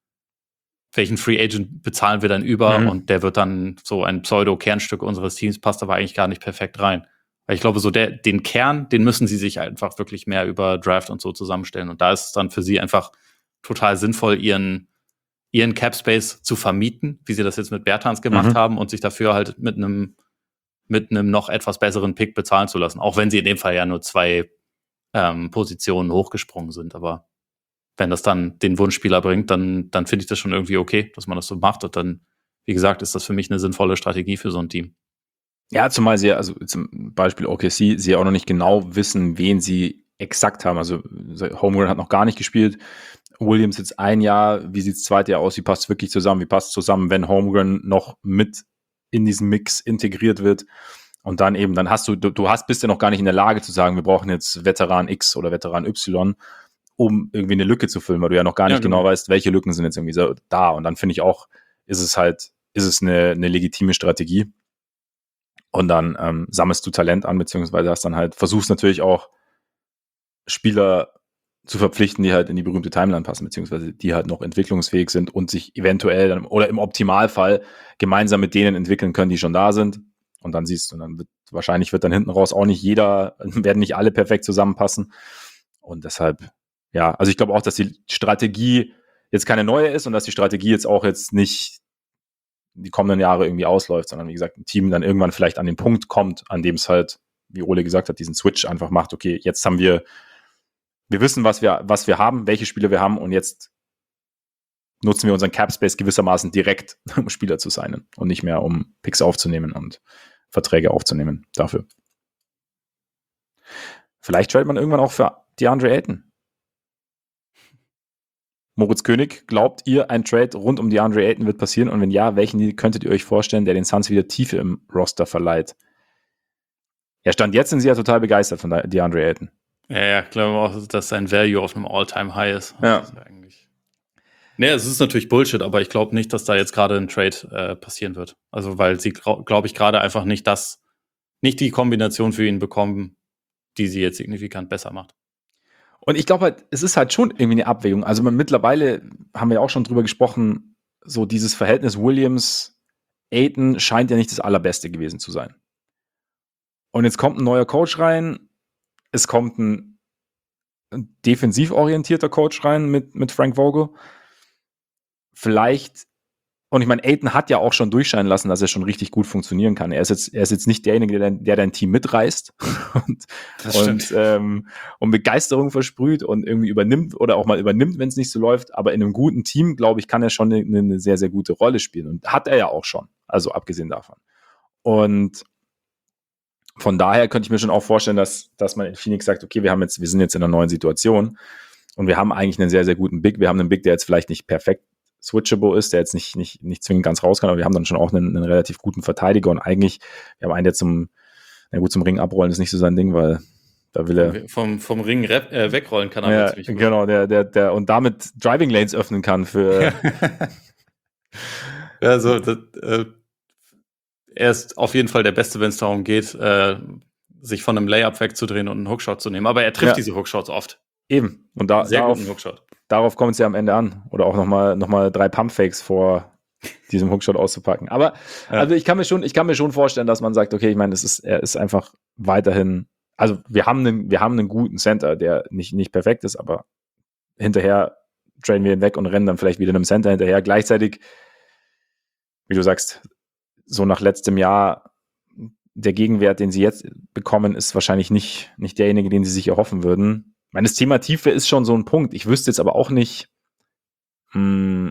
B: welchen Free Agent bezahlen wir dann über
A: Mhm.
B: und der wird dann so ein Pseudo-Kernstück unseres Teams, passt aber eigentlich gar nicht perfekt rein. Weil ich glaube, so der, den Kern, den müssen sie sich einfach wirklich mehr über Draft und so zusammenstellen. Und da ist es dann für sie einfach total sinnvoll, ihren, ihren Cap-Space zu vermieten, wie sie das jetzt mit Bertans gemacht
A: Mhm.
B: haben und sich dafür halt mit einem mit einem noch etwas besseren Pick bezahlen zu lassen. Auch wenn sie in dem Fall ja nur zwei ähm, Positionen hochgesprungen sind. Aber wenn das dann den Wunschspieler bringt, dann, dann finde ich das schon irgendwie okay, dass man das so macht. Und dann, wie gesagt, ist das für mich eine sinnvolle Strategie für so ein Team.
A: Ja, zumal sie, also zum Beispiel O K C, sie ja auch noch nicht genau wissen, wen sie exakt haben. Also Holmgren hat noch gar nicht gespielt. Williams jetzt ein Jahr. Wie sieht das zweite Jahr aus? Wie passt es wirklich zusammen? Wie passt es zusammen, wenn Holmgren noch mit in diesen Mix integriert wird? Und dann eben, dann hast du, du, du hast, bist ja noch gar nicht in der Lage zu sagen, wir brauchen jetzt Veteran X oder Veteran Y, um irgendwie eine Lücke zu füllen, weil du ja noch gar nicht
B: Ja, genau.
A: genau weißt, welche Lücken sind jetzt irgendwie so da. Und dann finde ich auch, ist es halt, ist es eine, eine legitime Strategie. Und dann ähm, sammelst du Talent an, beziehungsweise hast dann halt, versuchst natürlich auch Spieler zu verpflichten, die halt in die berühmte Timeline passen, beziehungsweise die halt noch entwicklungsfähig sind und sich eventuell dann, oder im Optimalfall gemeinsam mit denen entwickeln können, die schon da sind. Und dann siehst du, und dann wird, wahrscheinlich wird dann hinten raus auch nicht jeder, werden nicht alle perfekt zusammenpassen. Und deshalb, ja, also ich glaube auch, dass die Strategie jetzt keine neue ist und dass die Strategie jetzt auch jetzt nicht die kommenden Jahre irgendwie ausläuft, sondern wie gesagt, ein Team dann irgendwann vielleicht an den Punkt kommt, an dem es halt, wie Ole gesagt hat, diesen Switch einfach macht, okay, jetzt haben wir, wir wissen, was wir, was wir haben, welche Spiele wir haben und jetzt nutzen wir unseren Cap-Space gewissermaßen direkt, um Spieler zu signen und nicht mehr, um Picks aufzunehmen und Verträge aufzunehmen dafür. Vielleicht tradet man irgendwann auch für DeAndre Ayton. Moritz König, glaubt ihr, ein Trade rund um DeAndre Ayton wird passieren? Und wenn ja, welchen könntet ihr euch vorstellen, der den Suns wieder Tiefe im Roster verleiht? Ja, Stand jetzt sind sie ja total begeistert von DeAndre Ayton.
B: Ja, ja, ich glaube auch, dass sein Value auf einem All-Time-High ist.
A: Ja.
B: Das ist ja eigentlich. Nee, es ist natürlich Bullshit, aber ich glaube nicht, dass da jetzt gerade ein Trade äh, passieren wird. Also, weil sie, glaube ich, gerade einfach nicht das, nicht die Kombination für ihn bekommen, die sie jetzt signifikant besser macht.
A: Und ich glaube halt, es ist halt schon irgendwie eine Abwägung. Also man, mittlerweile haben wir ja auch schon drüber gesprochen, so dieses Verhältnis Williams Ayton scheint ja nicht das Allerbeste gewesen zu sein. Und jetzt kommt ein neuer Coach rein, es kommt ein defensiv orientierter Coach rein mit, mit Frank Vogel. Vielleicht, und ich meine, Ayton hat ja auch schon durchscheinen lassen, dass er schon richtig gut funktionieren kann. Er ist jetzt, er ist jetzt nicht derjenige, der, der dein Team mitreißt und, und, ähm, und Begeisterung versprüht und irgendwie übernimmt oder auch mal übernimmt, wenn es nicht so läuft. Aber in einem guten Team, glaube ich, kann er schon eine, eine sehr, sehr gute Rolle spielen. Und hat er ja auch schon, also abgesehen davon. Und von daher könnte ich mir schon auch vorstellen, dass, dass man in Phoenix sagt, okay, wir haben jetzt, wir sind jetzt in einer neuen Situation und wir haben eigentlich einen sehr, sehr guten Big. Wir haben einen Big, der jetzt vielleicht nicht perfekt switchable ist, der jetzt nicht, nicht, nicht zwingend ganz raus kann, aber wir haben dann schon auch einen, einen relativ guten Verteidiger und eigentlich, wir haben einen, der zum, na gut, zum Ring abrollen ist nicht so sein Ding, weil da will er
B: vom, vom Ring rep, äh, wegrollen kann er
A: ja,
B: ziemlich gut.
A: Genau, der, der, der und damit Driving Lanes öffnen kann für
B: ja, so, das, äh, er ist auf jeden Fall der Beste, wenn es darum geht, äh, sich von einem Layup wegzudrehen und einen Hookshot zu nehmen. Aber er trifft ja. diese Hookshots oft.
A: Eben. Und da,
B: Sehr
A: darauf,
B: guten Hookshot.
A: Darauf kommt es ja am Ende an. Oder auch nochmal noch mal drei Pumpfakes vor diesem Hookshot auszupacken. Aber ja. also ich kann mir schon, ich kann mir schon vorstellen, dass man sagt, okay, ich meine, das ist, er ist einfach weiterhin, also wir haben einen, wir haben einen guten Center, der nicht, nicht perfekt ist, aber hinterher trainen wir ihn weg und rennen dann vielleicht wieder einem Center hinterher. Gleichzeitig, wie du sagst, so nach letztem Jahr, der Gegenwert, den sie jetzt bekommen, ist wahrscheinlich nicht, nicht derjenige, den sie sich erhoffen würden. Ich meine, das Thema Tiefe ist schon so ein Punkt. Ich wüsste jetzt aber auch nicht, hm,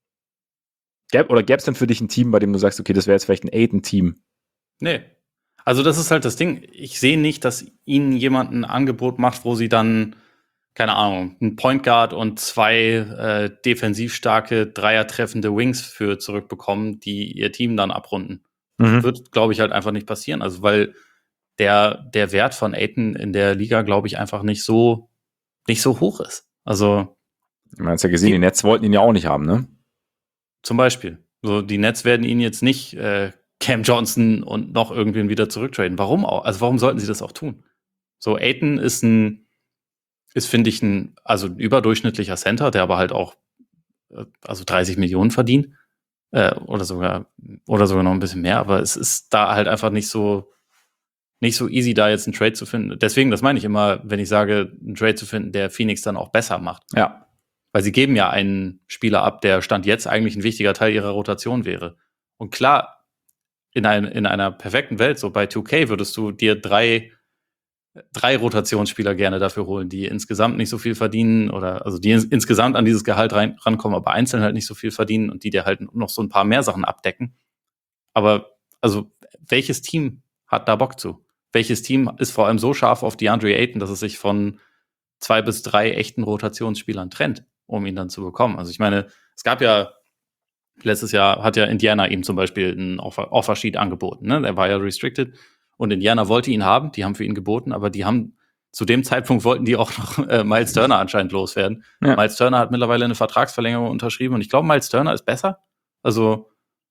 A: gäb, oder gäbe es denn für dich ein Team, bei dem du sagst, okay, das wäre jetzt vielleicht ein Ayton-Team?
B: Nee. Also das ist halt das Ding. Ich sehe nicht, dass ihnen jemand ein Angebot macht, wo sie dann, keine Ahnung, einen Point Guard und zwei äh, defensiv starke, dreiertreffende Wings für zurückbekommen, die ihr Team dann abrunden. Mhm. Wird, glaube ich, halt einfach nicht passieren. Also weil der, der Wert von Ayton in der Liga, glaube ich, einfach nicht so, nicht so hoch ist. Also
A: du hast ja gesehen, die, die Nets wollten ihn ja auch nicht haben, ne?
B: Zum Beispiel. So, die Nets werden ihn jetzt nicht äh, Cam Johnson und noch irgendwen wieder zurücktraden. Warum auch? Also warum sollten sie das auch tun? So, Ayton ist ein, ist, finde ich, ein, also ein überdurchschnittlicher Center, der aber halt auch äh, also dreißig Millionen verdient. Äh, oder sogar, oder sogar noch ein bisschen mehr, aber es ist da halt einfach nicht so, nicht so easy, da jetzt einen Trade zu finden. Deswegen, das meine ich immer, wenn ich sage, einen Trade zu finden, der Phoenix dann auch besser macht.
A: Ja.
B: Weil sie geben ja einen Spieler ab, der Stand jetzt eigentlich ein wichtiger Teil ihrer Rotation wäre. Und klar, in, ein, in einer perfekten Welt, so bei zwei K, würdest du dir drei, drei Rotationsspieler gerne dafür holen, die insgesamt nicht so viel verdienen oder also die ins, insgesamt an dieses Gehalt rein, rankommen, aber einzeln halt nicht so viel verdienen und die dir halt noch so ein paar mehr Sachen abdecken. Aber also welches Team hat da Bock zu? Welches Team ist vor allem so scharf auf DeAndre Ayton, dass es sich von zwei bis drei echten Rotationsspielern trennt, um ihn dann zu bekommen? Also ich meine, es gab ja letztes Jahr hat ja Indiana ihm zum Beispiel einen Offersheet angeboten. Ne? Der war ja restricted und Indiana wollte ihn haben, die haben für ihn geboten, aber die haben zu dem Zeitpunkt wollten die auch noch äh, Miles Turner anscheinend loswerden. Ja. Miles Turner hat mittlerweile eine Vertragsverlängerung unterschrieben und ich glaube, Miles Turner ist besser. Also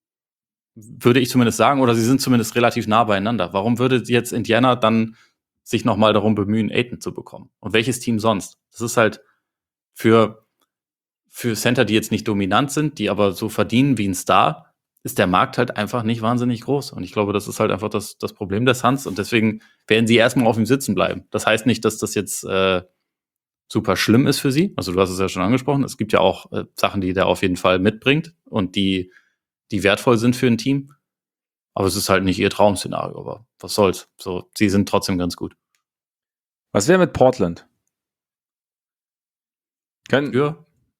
B: würde ich zumindest sagen, oder sie sind zumindest relativ nah beieinander. Warum würde jetzt Indiana dann sich nochmal darum bemühen, Ayton zu bekommen? Und welches Team sonst? Das ist halt für für Center, die jetzt nicht dominant sind, die aber so verdienen wie ein Star, ist der Markt halt einfach nicht wahnsinnig groß. Und ich glaube, das ist halt einfach das, das Problem der Suns. Und deswegen werden sie erstmal auf ihm sitzen bleiben. Das heißt nicht, dass das jetzt äh, super schlimm ist für sie. Also du hast es ja schon angesprochen. Es gibt ja auch äh, Sachen, die der auf jeden Fall mitbringt und die, die wertvoll sind für ein Team. Aber es ist halt nicht ihr Traum-Szenario. Aber was soll's. So, sie sind trotzdem ganz gut.
A: Was wäre mit Portland? Können,
B: ja.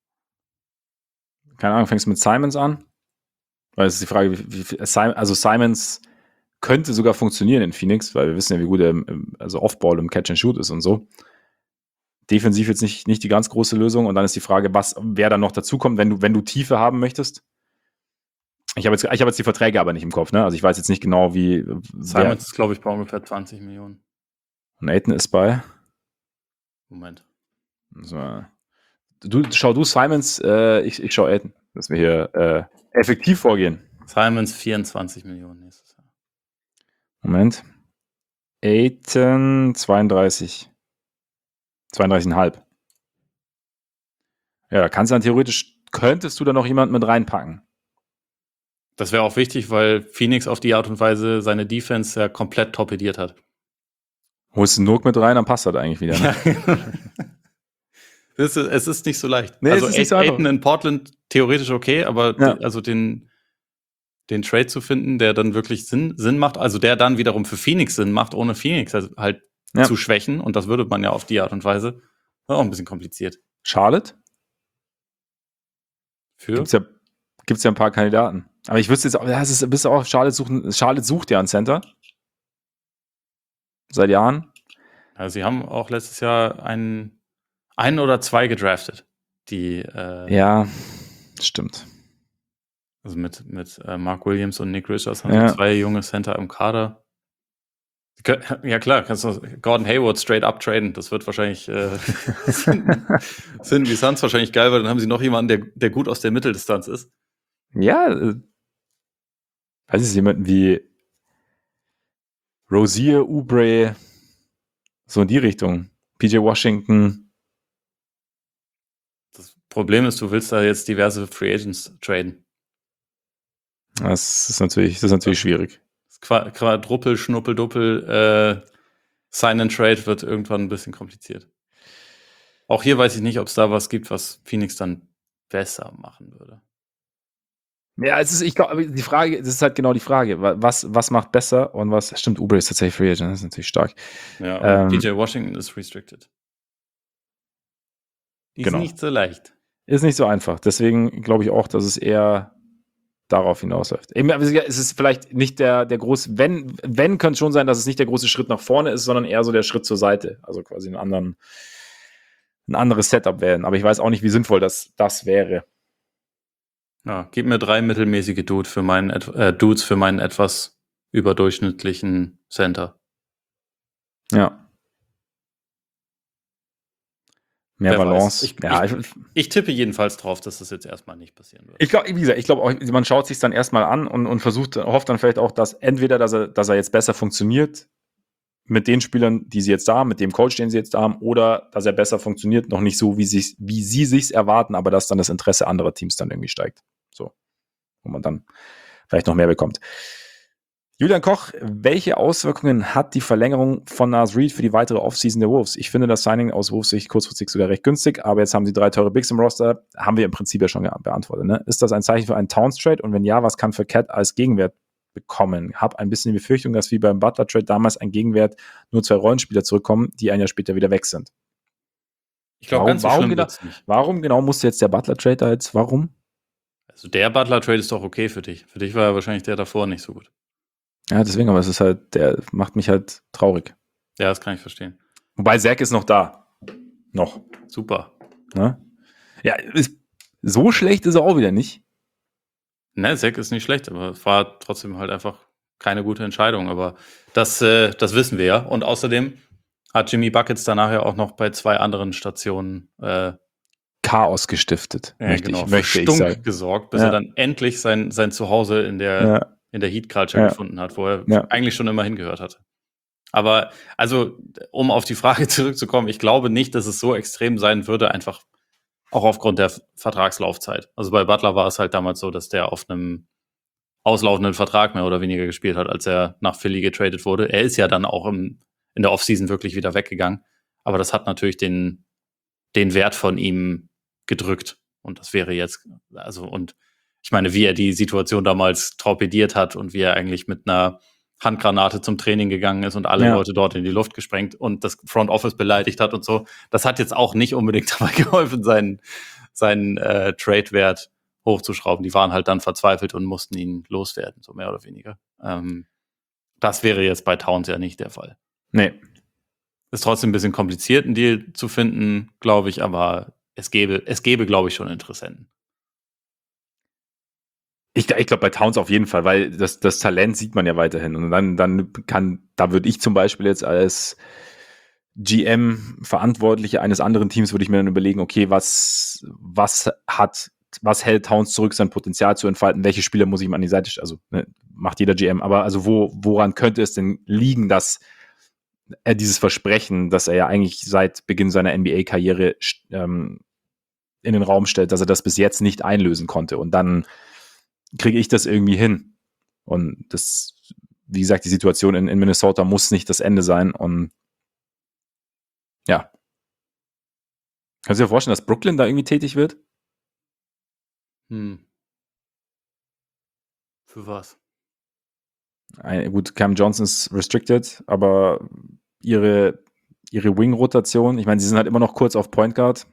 A: Keine Ahnung, fängst du mit Simons an? Weil es ist die Frage, wie, wie, also Simons könnte sogar funktionieren in Phoenix, weil wir wissen ja, wie gut er im, also Off-Ball im Catch-and-Shoot ist und so. Defensiv jetzt nicht, nicht die ganz große Lösung. Und dann ist die Frage, was, wer dann noch dazukommt, wenn du, wenn du Tiefe haben möchtest. Ich habe jetzt, ich habe jetzt die Verträge aber nicht im Kopf, ne? Also ich weiß jetzt nicht genau, wie.
B: Simons wer, ist, glaube ich, bei ungefähr zwanzig Millionen.
A: Und Ayton ist bei.
B: Moment.
A: So. Du, schau du Simons, äh, ich, ich schau Ayton, dass wir hier äh, effektiv vorgehen.
B: Simons vierundzwanzig Millionen nächstes Jahr.
A: Moment. Ayton zweiunddreißig. zweiunddreißig Komma fünf. Ja, da kannst du dann theoretisch, könntest du da noch jemanden mit reinpacken.
B: Das wäre auch wichtig, weil Phoenix auf die Art und Weise seine Defense ja komplett torpediert hat.
A: Holst du Nook mit rein, dann passt das eigentlich wieder. Ne?
B: Ja. es, ist, es ist nicht so leicht.
A: Nee,
B: also
A: es ist nicht so einfach.
B: Ayton in Portland theoretisch okay, aber
A: Ja.
B: den, also den, den Trade zu finden, der dann wirklich Sinn, Sinn macht, also der dann wiederum für Phoenix Sinn macht, ohne Phoenix also halt
A: Ja.
B: zu schwächen, und das würde man ja auf die Art und Weise, auch ein bisschen kompliziert.
A: Charlotte?
B: Für?
A: Gibt's ja, gibt's ja ein paar Kandidaten. Aber ich wüsste jetzt auch, ja, es ist, bist du auch, Charlotte, suchen, Charlotte sucht ja einen Center. Seit Jahren.
B: Ja, sie haben auch letztes Jahr einen, einen oder zwei gedraftet, die äh,
A: Ja, stimmt.
B: also mit, mit äh, Mark Williams und Nick Richards haben
A: Ja.
B: sie zwei junge Center im Kader. Sie können, ja klar, kannst du Gordon Hayward straight up traden. Das wird wahrscheinlich äh, sind die Suns wahrscheinlich geil, weil dann haben sie noch jemanden, der, der gut aus der Mitteldistanz ist.
A: Ja, äh, weiß ich, jemanden wie Rozier, Oubre, so in die Richtung. P J Washington.
B: Das Problem ist, du willst da jetzt diverse Free Agents traden.
A: Das ist natürlich, das ist natürlich schwierig.
B: Das Qua- Quadruppel, Schnuppel, Duppel, äh, Sign and Trade wird irgendwann ein bisschen kompliziert. Auch hier weiß ich nicht, ob es da was gibt, was Phoenix dann besser machen würde.
A: Ja, es ist, ich glaube, die Frage, das ist halt genau die Frage. Was, was macht besser und was, stimmt, Oubre ist tatsächlich Free Agent, das ist natürlich stark.
B: Ja, und
A: Ähm,
B: P J Washington ist restricted. Ist
A: Genau.
B: nicht so leicht.
A: Ist nicht so einfach. Deswegen glaube ich auch, dass es eher darauf hinausläuft. Eben, aber es ist vielleicht nicht der, der große, wenn, wenn könnte es schon sein, dass es nicht der große Schritt nach vorne ist, sondern eher so der Schritt zur Seite. Also quasi einen anderen, ein anderes Setup wählen. Aber ich weiß auch nicht, wie sinnvoll das, das wäre.
B: Ja, gib mir drei mittelmäßige Dude für meinen, äh, Dudes für meinen etwas überdurchschnittlichen Center.
A: Ja. Mehr
B: Wer weiß.
A: Balance.
B: Ich,
A: ja,
B: ich,
A: ich,
B: ich tippe jedenfalls drauf, dass das jetzt erstmal nicht passieren wird.
A: ich glaube, wie gesagt, ich glaube auch, man schaut sich dann erstmal an und, und versucht, hofft dann vielleicht auch, dass entweder, dass er, dass er jetzt besser funktioniert mit den Spielern, die sie jetzt da haben, mit dem Coach, den sie jetzt da haben, oder dass er besser funktioniert, noch nicht so, wie, sich, wie sie sich's erwarten, aber dass dann das Interesse anderer Teams dann irgendwie steigt. So. Und man dann vielleicht noch mehr bekommt. Julian Koch, welche Auswirkungen hat die Verlängerung von Naz Reid für die weitere Offseason der Wolves? Ich finde das Signing aus Wolves Sicht kurzfristig sogar recht günstig, aber jetzt haben sie drei teure Bigs im Roster, haben wir im Prinzip ja schon beantwortet. Ne? Ist das ein Zeichen für einen Towns-Trade? Und wenn ja, was kann für Cat als Gegenwert bekommen? Hab ein bisschen die Befürchtung, dass wie beim Butler-Trade damals ein Gegenwert nur zwei Rollenspieler zurückkommen, die ein Jahr später wieder weg sind.
B: Ich glaube,
A: Warum-
B: ganz so
A: warum
B: schlimm
A: genau-
B: wird's nicht.
A: Warum genau musste jetzt der Butler-Trade da jetzt? Warum?
B: Also der Butler-Trade ist doch okay für dich. Für dich war ja wahrscheinlich der davor nicht so gut.
A: Ja, deswegen, aber es ist halt, der macht mich halt traurig.
B: Ja, das kann ich verstehen.
A: Wobei Zach ist noch da. Noch.
B: Super.
A: Ne? Ja, ist, so schlecht ist er auch wieder nicht.
B: Ne, Zach ist nicht schlecht, aber es war trotzdem halt einfach keine gute Entscheidung. Aber das, äh, das wissen wir ja. Und außerdem hat Jimmy Buckets danach ja auch noch bei zwei anderen Stationen äh,
A: Chaos gestiftet,
B: ja,
A: möchte,
B: genau,
A: ich, möchte
B: für
A: ich
B: Stunk
A: sagen.
B: gesorgt, bis
A: Ja.
B: er dann endlich sein, sein Zuhause in der,
A: Ja,
B: in der Heat Culture
A: Ja.
B: gefunden hat, wo er
A: Ja.
B: eigentlich schon immer hingehört hatte. Aber, also, um auf die Frage zurückzukommen, ich glaube nicht, dass es so extrem sein würde, einfach auch aufgrund der Vertragslaufzeit. Also bei Butler war es halt damals so, dass der auf einem auslaufenden Vertrag mehr oder weniger gespielt hat, als er nach Philly getradet wurde. Er ist ja dann auch im, in der Offseason wirklich wieder weggegangen. Aber das hat natürlich den, den Wert von ihm gedrückt. Und das wäre jetzt, also, und ich meine, wie er die Situation damals torpediert hat und wie er eigentlich mit einer Handgranate zum Training gegangen ist und alle
A: Ja.
B: Leute dort in die Luft gesprengt und das Front Office beleidigt hat und so. Das hat jetzt auch nicht unbedingt dabei geholfen, seinen, seinen äh, Trade-Wert hochzuschrauben. Die waren halt dann verzweifelt und mussten ihn loswerden, so mehr oder weniger. Ähm, das wäre jetzt bei Towns ja nicht der Fall.
A: Nee.
B: Ist trotzdem ein bisschen kompliziert, einen Deal zu finden, glaube ich, aber es gäbe, es gäbe, glaube ich, schon Interessenten.
A: Ich, ich glaube bei Towns auf jeden Fall, weil das, das Talent sieht man ja weiterhin. Und dann, dann kann, da würde ich zum Beispiel jetzt als G M-Verantwortliche eines anderen Teams, würde ich mir dann überlegen, okay, was, was hat, was hält Towns zurück, sein Potenzial zu entfalten? Welche Spieler muss ich ihm an die Seite stellen? Also, ne, macht jeder G M, aber also wo, woran könnte es denn liegen, dass er dieses Versprechen, das er ja eigentlich seit Beginn seiner N B A-Karriere ähm, in den Raum stellt, dass er das bis jetzt nicht einlösen konnte und dann kriege ich das irgendwie hin. Und das, wie gesagt, die Situation in, in Minnesota muss nicht das Ende sein. Und ja. Kannst du dir vorstellen, dass Brooklyn da irgendwie tätig wird?
B: Hm. Für was?
A: Ein, gut, Cam Johnson ist restricted, aber ihre, ihre Wing-Rotation, ich meine, sie sind halt immer noch kurz auf Point Guard.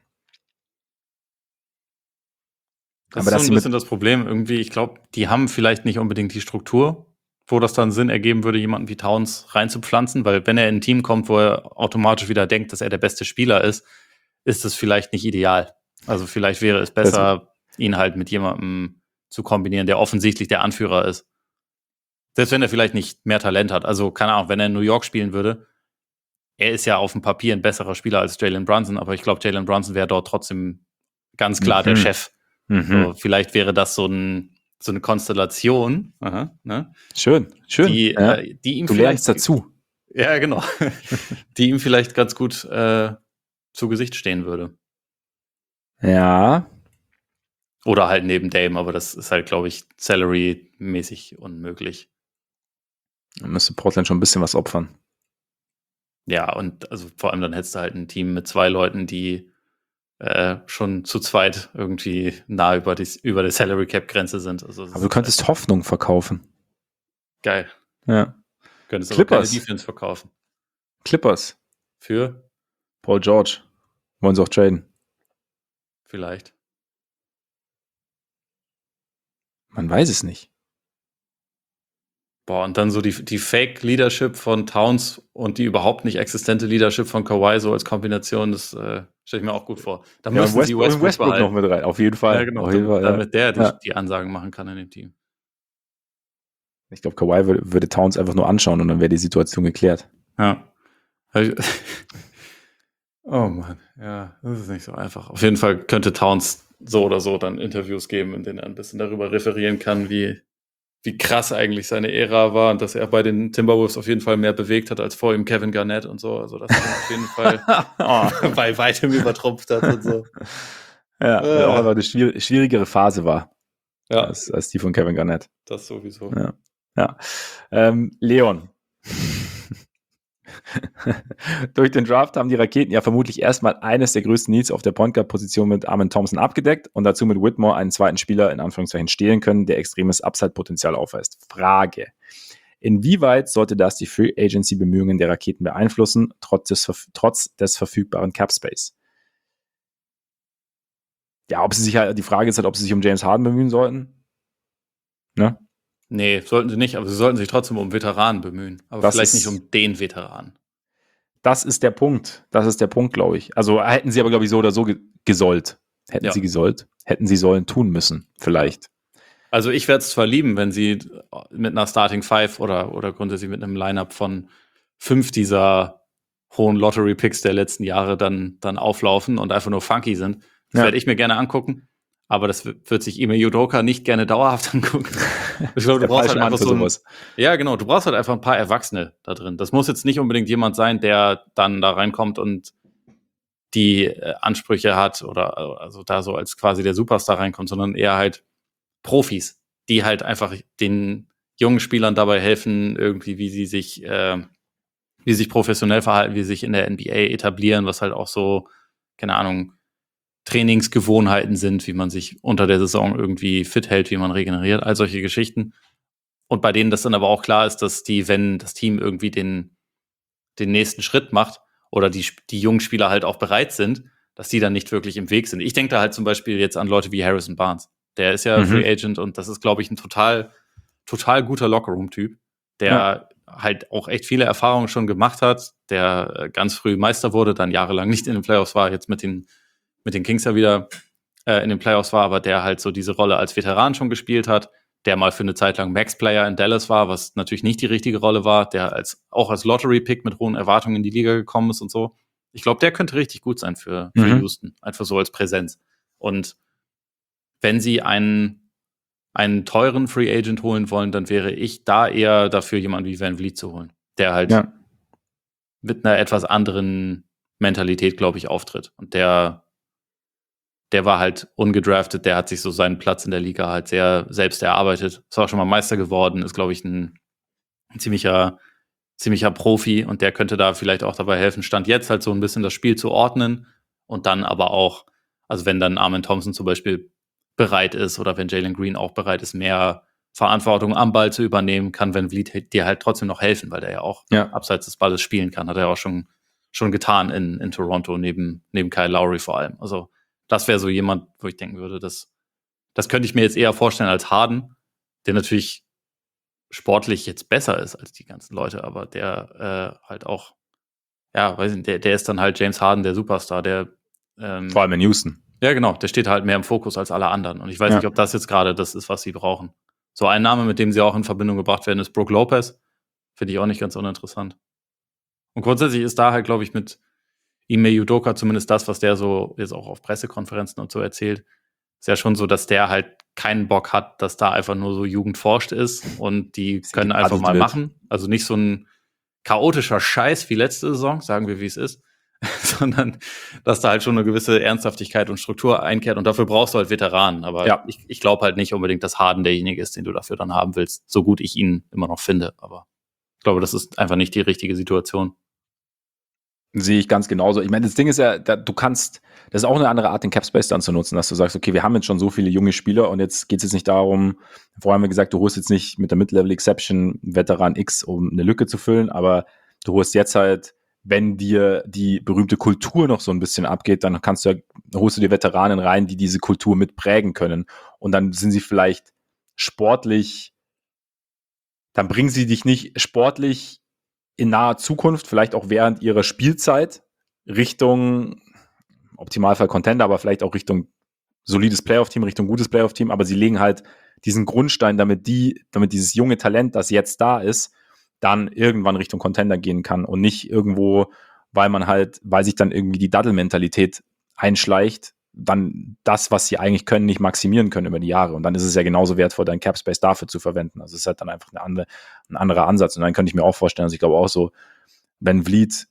B: Das
A: Aber
B: ist
A: dass
B: so
A: sie
B: ein
A: mit-
B: bisschen das Problem. Irgendwie, ich glaube, die haben vielleicht nicht unbedingt die Struktur, wo das dann Sinn ergeben würde, jemanden wie Towns reinzupflanzen, weil wenn er in ein Team kommt, wo er automatisch wieder denkt, dass er der beste Spieler ist, ist das vielleicht nicht ideal. Also vielleicht wäre es besser, ihn halt mit jemandem zu kombinieren, der offensichtlich der Anführer ist. Selbst wenn er vielleicht nicht mehr Talent hat. Also, keine Ahnung, wenn er in New York spielen würde, er ist ja auf dem Papier ein besserer Spieler als Jalen Brunson, aber ich glaube, Jalen Brunson wäre dort trotzdem ganz klar
A: Mhm.
B: der Chef.
A: Mhm.
B: So, vielleicht wäre das so, ein, so eine Konstellation, aha, ne,
A: Schön, schön.
B: die,
A: ja.
B: äh, die ihm
A: Du
B: vielleicht
A: lernst dazu.
B: Ja, genau. die ihm vielleicht ganz gut äh, zu Gesicht stehen würde.
A: Ja.
B: Oder halt neben Dame, aber das ist halt, glaube ich, salary-mäßig unmöglich.
A: Da müsste Portland schon ein bisschen was opfern.
B: Ja, und also vor allem dann hättest du halt ein Team mit zwei Leuten, die äh, schon zu zweit irgendwie nah über, die, über der Salary-Cap-Grenze sind. Also, das
A: Aber du
B: ist
A: könntest Hoffnung verkaufen.
B: geil.
A: Ja.
B: Könntest aber keine
A: Clippers.
B: Defense verkaufen.
A: Clippers.
B: Für
A: Paul George. Wollen sie auch traden.
B: vielleicht.
A: Man weiß es nicht.
B: Boah, und dann so die, die Fake-Leadership von Towns und die überhaupt nicht existente Leadership von Kawhi so als Kombination, das äh, stelle ich mir auch gut vor. Da
A: Ja,
B: müssen
A: West
B: sie
A: und
B: Westbrook,
A: Westbrook
B: behalten.
A: noch mit rein. Auf jeden Fall.
B: Ja, genau,
A: Auf jeden
B: damit,
A: Fall, ja.
B: damit der die,
A: Ja.
B: die Ansagen machen kann in dem Team.
A: Ich glaube, Kawhi würde, würde Towns einfach nur anschauen und dann wäre die Situation geklärt.
B: Ja. Oh Mann, ja, das ist nicht so einfach. Auf jeden Fall könnte Towns so oder so dann Interviews geben, in denen er ein bisschen darüber referieren kann, wie, wie krass eigentlich seine Ära war und dass er bei den Timberwolves auf jeden Fall mehr bewegt hat als vor ihm Kevin Garnett und so. Also dass er ihn auf jeden Fall
A: Oh.
B: bei weitem übertrumpft hat und so.
A: Ja, weil
B: Äh.
A: auch einfach eine schwier- schwierigere Phase war
B: Ja,
A: als, als die von Kevin Garnett.
B: das sowieso.
A: Ja. ja. Ähm, Leon. Durch den Draft haben die Raketen ja vermutlich erstmal eines der größten Needs auf der Point Guard Position mit Amen Thompson abgedeckt und dazu mit Whitmore einen zweiten Spieler in Anführungszeichen stehlen können, der extremes Upside-Potenzial aufweist. Frage. Inwieweit sollte das die Free Agency Bemühungen der Raketen beeinflussen, trotz des, trotz des verfügbaren Cap Space? Ja, ob sie sich halt, die Frage ist halt, ob sie sich um James Harden bemühen sollten. Ne?
B: Nee, sollten sie nicht, aber sie sollten sich trotzdem um Veteranen bemühen. Aber
A: Das
B: vielleicht
A: ist-
B: nicht um den Veteranen.
A: Das ist der Punkt. Das ist der Punkt, glaube ich. Also hätten sie aber, glaube ich, so oder so ge gesollt. Hätten
B: Ja.
A: sie gesollt. Hätten sie sollen tun müssen. Vielleicht.
B: Also ich werde es zwar lieben, wenn sie mit einer Starting Five oder, oder grundsätzlich mit einem Lineup von fünf dieser hohen Lottery-Picks der letzten Jahre dann, dann auflaufen und einfach nur funky sind. Das
A: Ja.
B: werde ich mir gerne angucken. Aber das wird wird sich Ime Udoka nicht gerne dauerhaft angucken. Ich glaube, du
A: Der
B: brauchst
A: falsche
B: halt
A: Mann
B: einfach
A: für
B: so ein,
A: sowas.
B: ja, genau, du brauchst halt einfach ein paar Erwachsene da drin. Das muss jetzt nicht unbedingt jemand sein, der dann da reinkommt und die äh, Ansprüche hat oder äh, also da so als quasi der Superstar reinkommt, sondern eher halt Profis, die halt einfach den jungen Spielern dabei helfen, irgendwie, wie sie sich, äh, wie sie sich professionell verhalten, wie sie sich in der N B A etablieren, was halt auch so, keine Ahnung, Trainingsgewohnheiten sind, wie man sich unter der Saison irgendwie fit hält, wie man regeneriert, all solche Geschichten. Und bei denen das dann aber auch klar ist, dass die, wenn das Team irgendwie den, den nächsten Schritt macht oder die, die jungen Spieler halt auch bereit sind, dass die dann nicht wirklich im Weg sind. Ich denke da halt zum Beispiel jetzt an Leute wie Harrison Barnes. Der ist ja
A: Mhm.
B: Free Agent und das ist, glaube ich, ein total, total guter Lockerroom-Typ, der
A: Ja.
B: halt auch echt viele Erfahrungen schon gemacht hat, der äh, ganz früh Meister wurde, dann jahrelang nicht in den Playoffs war, jetzt mit den, mit den Kings ja wieder äh, in den Playoffs war, aber der halt so diese Rolle als Veteran schon gespielt hat, der mal für eine Zeit lang Max-Player in Dallas war, was natürlich nicht die richtige Rolle war, der als auch als Lottery-Pick mit hohen Erwartungen in die Liga gekommen ist und so. Ich glaube, der könnte richtig gut sein für, für
A: Mhm.
B: Houston, einfach so als Präsenz. Und wenn sie einen, einen teuren Free Agent holen wollen, dann wäre ich da eher dafür, jemanden wie Van Vliet zu holen, der halt
A: Ja.
B: mit einer etwas anderen Mentalität, glaube ich, auftritt und der der war halt ungedraftet, der hat sich so seinen Platz in der Liga halt sehr selbst erarbeitet. Ist auch schon mal Meister geworden, ist, glaube ich, ein, ein ziemlicher, ziemlicher Profi und der könnte da vielleicht auch dabei helfen, Stand jetzt halt so ein bisschen das Spiel zu ordnen und dann aber auch, also wenn dann Amen Thompson zum Beispiel bereit ist oder wenn Jalen Green auch bereit ist, mehr Verantwortung am Ball zu übernehmen, kann Van Vliet dir halt trotzdem noch helfen, weil der ja auch
A: Ja.
B: abseits des Balles spielen kann. Hat er ja auch schon, schon getan in, in Toronto, neben, neben Kyle Lowry vor allem. Also das wäre so jemand, wo ich denken würde, das, das könnte ich mir jetzt eher vorstellen als Harden, der natürlich sportlich jetzt besser ist als die ganzen Leute, aber der äh, halt auch, ja, weiß nicht, der, der ist dann halt James Harden, der Superstar, der ähm,
A: Vor allem in Houston.
B: Ja, genau, der steht halt mehr im Fokus als alle anderen. Und ich weiß
A: Ja.
B: nicht, ob das jetzt gerade das ist, was sie brauchen. So ein Name, mit dem sie auch in Verbindung gebracht werden, ist Brook Lopez. Finde ich auch nicht ganz uninteressant. Und grundsätzlich ist da halt, glaube ich, mit Ime Udoka zumindest das, was der so jetzt auch auf Pressekonferenzen und so erzählt, ist ja schon so, dass der halt keinen Bock hat, dass da einfach nur so Jugend forscht ist und die
A: Sie
B: können einfach mal
A: wird.
B: machen. Also nicht so ein chaotischer Scheiß wie letzte Saison, sagen wir, wie es ist, sondern dass da halt schon eine gewisse Ernsthaftigkeit und Struktur einkehrt und dafür brauchst du halt Veteranen. Aber
A: Ja.
B: ich, ich glaube halt nicht unbedingt, dass Harden derjenige ist, den du dafür dann haben willst, so gut ich ihn immer noch finde. Aber ich glaube, das ist einfach nicht die richtige Situation.
A: Sehe ich ganz genauso. Ich meine, das Ding ist ja, da, du kannst, das ist auch eine andere Art, den Capspace dann zu nutzen, dass du sagst, okay, wir haben jetzt schon so viele junge Spieler und jetzt geht es jetzt nicht darum, vorher haben wir gesagt, du holst jetzt nicht mit der Mid-Level-Exception Veteran X, um eine Lücke zu füllen, aber du holst jetzt halt, wenn dir die berühmte Kultur noch so ein bisschen abgeht, dann kannst du ja, holst du dir Veteranen rein, die diese Kultur mit prägen können und dann sind sie vielleicht sportlich, dann bringen sie dich nicht sportlich in naher Zukunft, vielleicht auch während ihrer Spielzeit, Richtung Optimalfall Contender, aber vielleicht auch Richtung solides Playoff-Team, Richtung gutes Playoff-Team, aber sie legen halt diesen Grundstein, damit die, damit dieses junge Talent, das jetzt da ist, dann irgendwann Richtung Contender gehen kann und nicht irgendwo, weil man halt, weil sich dann irgendwie die Daddel-Mentalität einschleicht, dann das, was sie eigentlich können, nicht maximieren können über die Jahre. Und dann ist es ja genauso wertvoll, dein Capspace dafür zu verwenden. Also es ist halt dann einfach eine andere, ein anderer Ansatz. Und dann könnte ich mir auch vorstellen, also ich glaube auch so, wenn Vliet,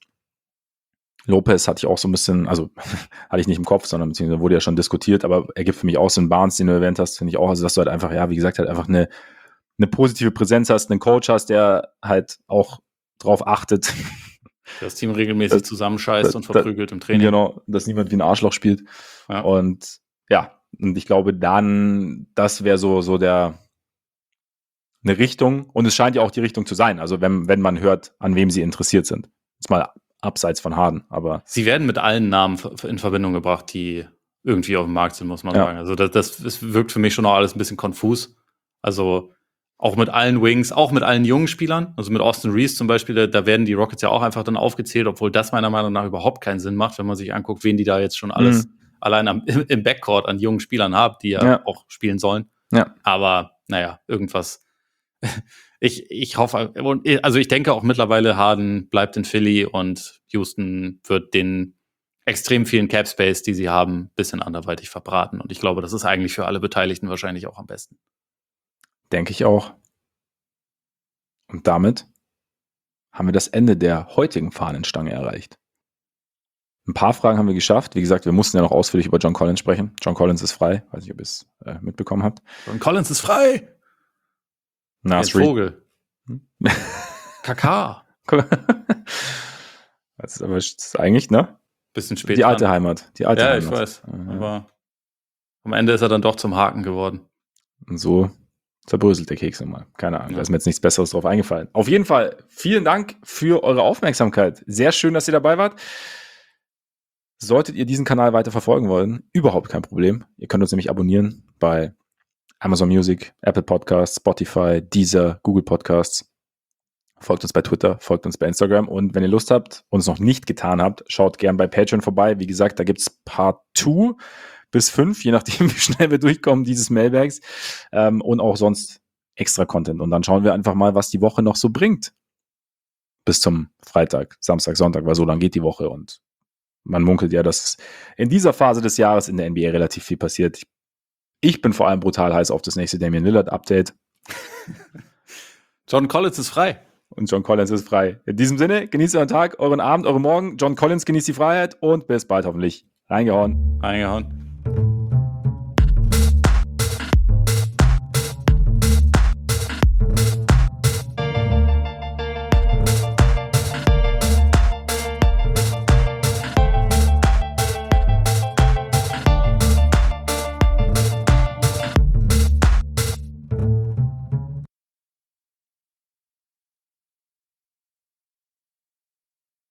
A: Lopez hatte ich auch so ein bisschen, also hatte ich nicht im Kopf, sondern beziehungsweise wurde ja schon diskutiert, aber er gibt für mich auch so einen Barnes, den du erwähnt hast, finde ich auch, also dass du halt einfach, ja, wie gesagt, halt einfach eine, eine positive Präsenz hast, einen Coach hast, der halt auch drauf achtet,
B: das Team regelmäßig
A: das,
B: zusammenscheißt
A: das,
B: und verprügelt im Training.
A: Genau, dass niemand wie ein Arschloch spielt.
B: Ja.
A: Und ja, und ich glaube dann, das wäre so, so der eine Richtung. Und es scheint ja auch die Richtung zu sein. Also wenn, wenn man hört, an wem sie interessiert sind. Jetzt mal abseits von Harden, aber.
B: Sie werden mit allen Namen in Verbindung gebracht, die irgendwie auf dem Markt sind, muss man
A: Ja.
B: sagen. Also das, das, das wirkt für mich schon auch alles ein bisschen konfus. Also auch mit allen Wings, auch mit allen jungen Spielern, also mit Austin Reeves zum Beispiel, da, da werden die Rockets ja auch einfach dann aufgezählt, obwohl das meiner Meinung nach überhaupt keinen Sinn macht, wenn man sich anguckt, wen die da jetzt schon alles
A: Mhm.
B: allein am, im, im Backcourt an jungen Spielern haben, die ja,
A: Ja.
B: auch spielen sollen.
A: Ja.
B: Aber naja, irgendwas. ich, ich hoffe, also ich denke auch mittlerweile, Harden bleibt in Philly und Houston wird den extrem vielen Cap Space, die sie haben, ein bisschen anderweitig verbraten. Und ich glaube, das ist eigentlich für alle Beteiligten wahrscheinlich auch am besten.
A: Denke ich auch. Und damit haben wir das Ende der heutigen Fahnenstange erreicht. Ein paar Fragen haben wir geschafft. Wie gesagt, wir mussten ja noch ausführlich über John Collins sprechen. John Collins ist frei. Weiß nicht, ob ihr es äh, mitbekommen habt.
B: John Collins ist frei!
A: Na,
B: Ein
A: Street.
B: Vogel. Kaka.
A: Das ist aber das ist eigentlich, ne?
B: Bisschen spät.
A: Die alte
B: dran.
A: Heimat. Die alte
B: Ja,
A: Heimat.
B: ich weiß.
A: Mhm.
B: Aber am Ende ist er dann doch zum Haken geworden.
A: Und so zerbröselt der Keks nochmal. Keine Ahnung,
B: Ja.
A: da ist mir jetzt nichts Besseres drauf eingefallen. Auf jeden Fall, vielen Dank für eure Aufmerksamkeit. Sehr schön, dass ihr dabei wart. Solltet ihr diesen Kanal weiter verfolgen wollen, überhaupt kein Problem. Ihr könnt uns nämlich abonnieren bei Amazon Music, Apple Podcasts, Spotify, Deezer, Google Podcasts. Folgt uns bei Twitter, folgt uns bei Instagram. Und wenn ihr Lust habt und es noch nicht getan habt, schaut gern bei Patreon vorbei. Wie gesagt, da gibt's Part zwei bis fünf, je nachdem, wie schnell wir durchkommen, dieses Mailbags. Ähm, und auch sonst extra Content. Und dann schauen wir einfach mal, was die Woche noch so bringt. Bis zum Freitag, Samstag, Sonntag, weil so lang geht die Woche. Und man munkelt ja, dass in dieser Phase des Jahres in der N B A relativ viel passiert. Ich bin vor allem brutal heiß auf das nächste Damian Lillard-Update.
B: John Collins ist frei.
A: Und John Collins ist frei. In diesem Sinne, genießt euren Tag, euren Abend, euren Morgen. John Collins genießt die Freiheit und bis bald hoffentlich. Reingehauen.
B: Reingehauen.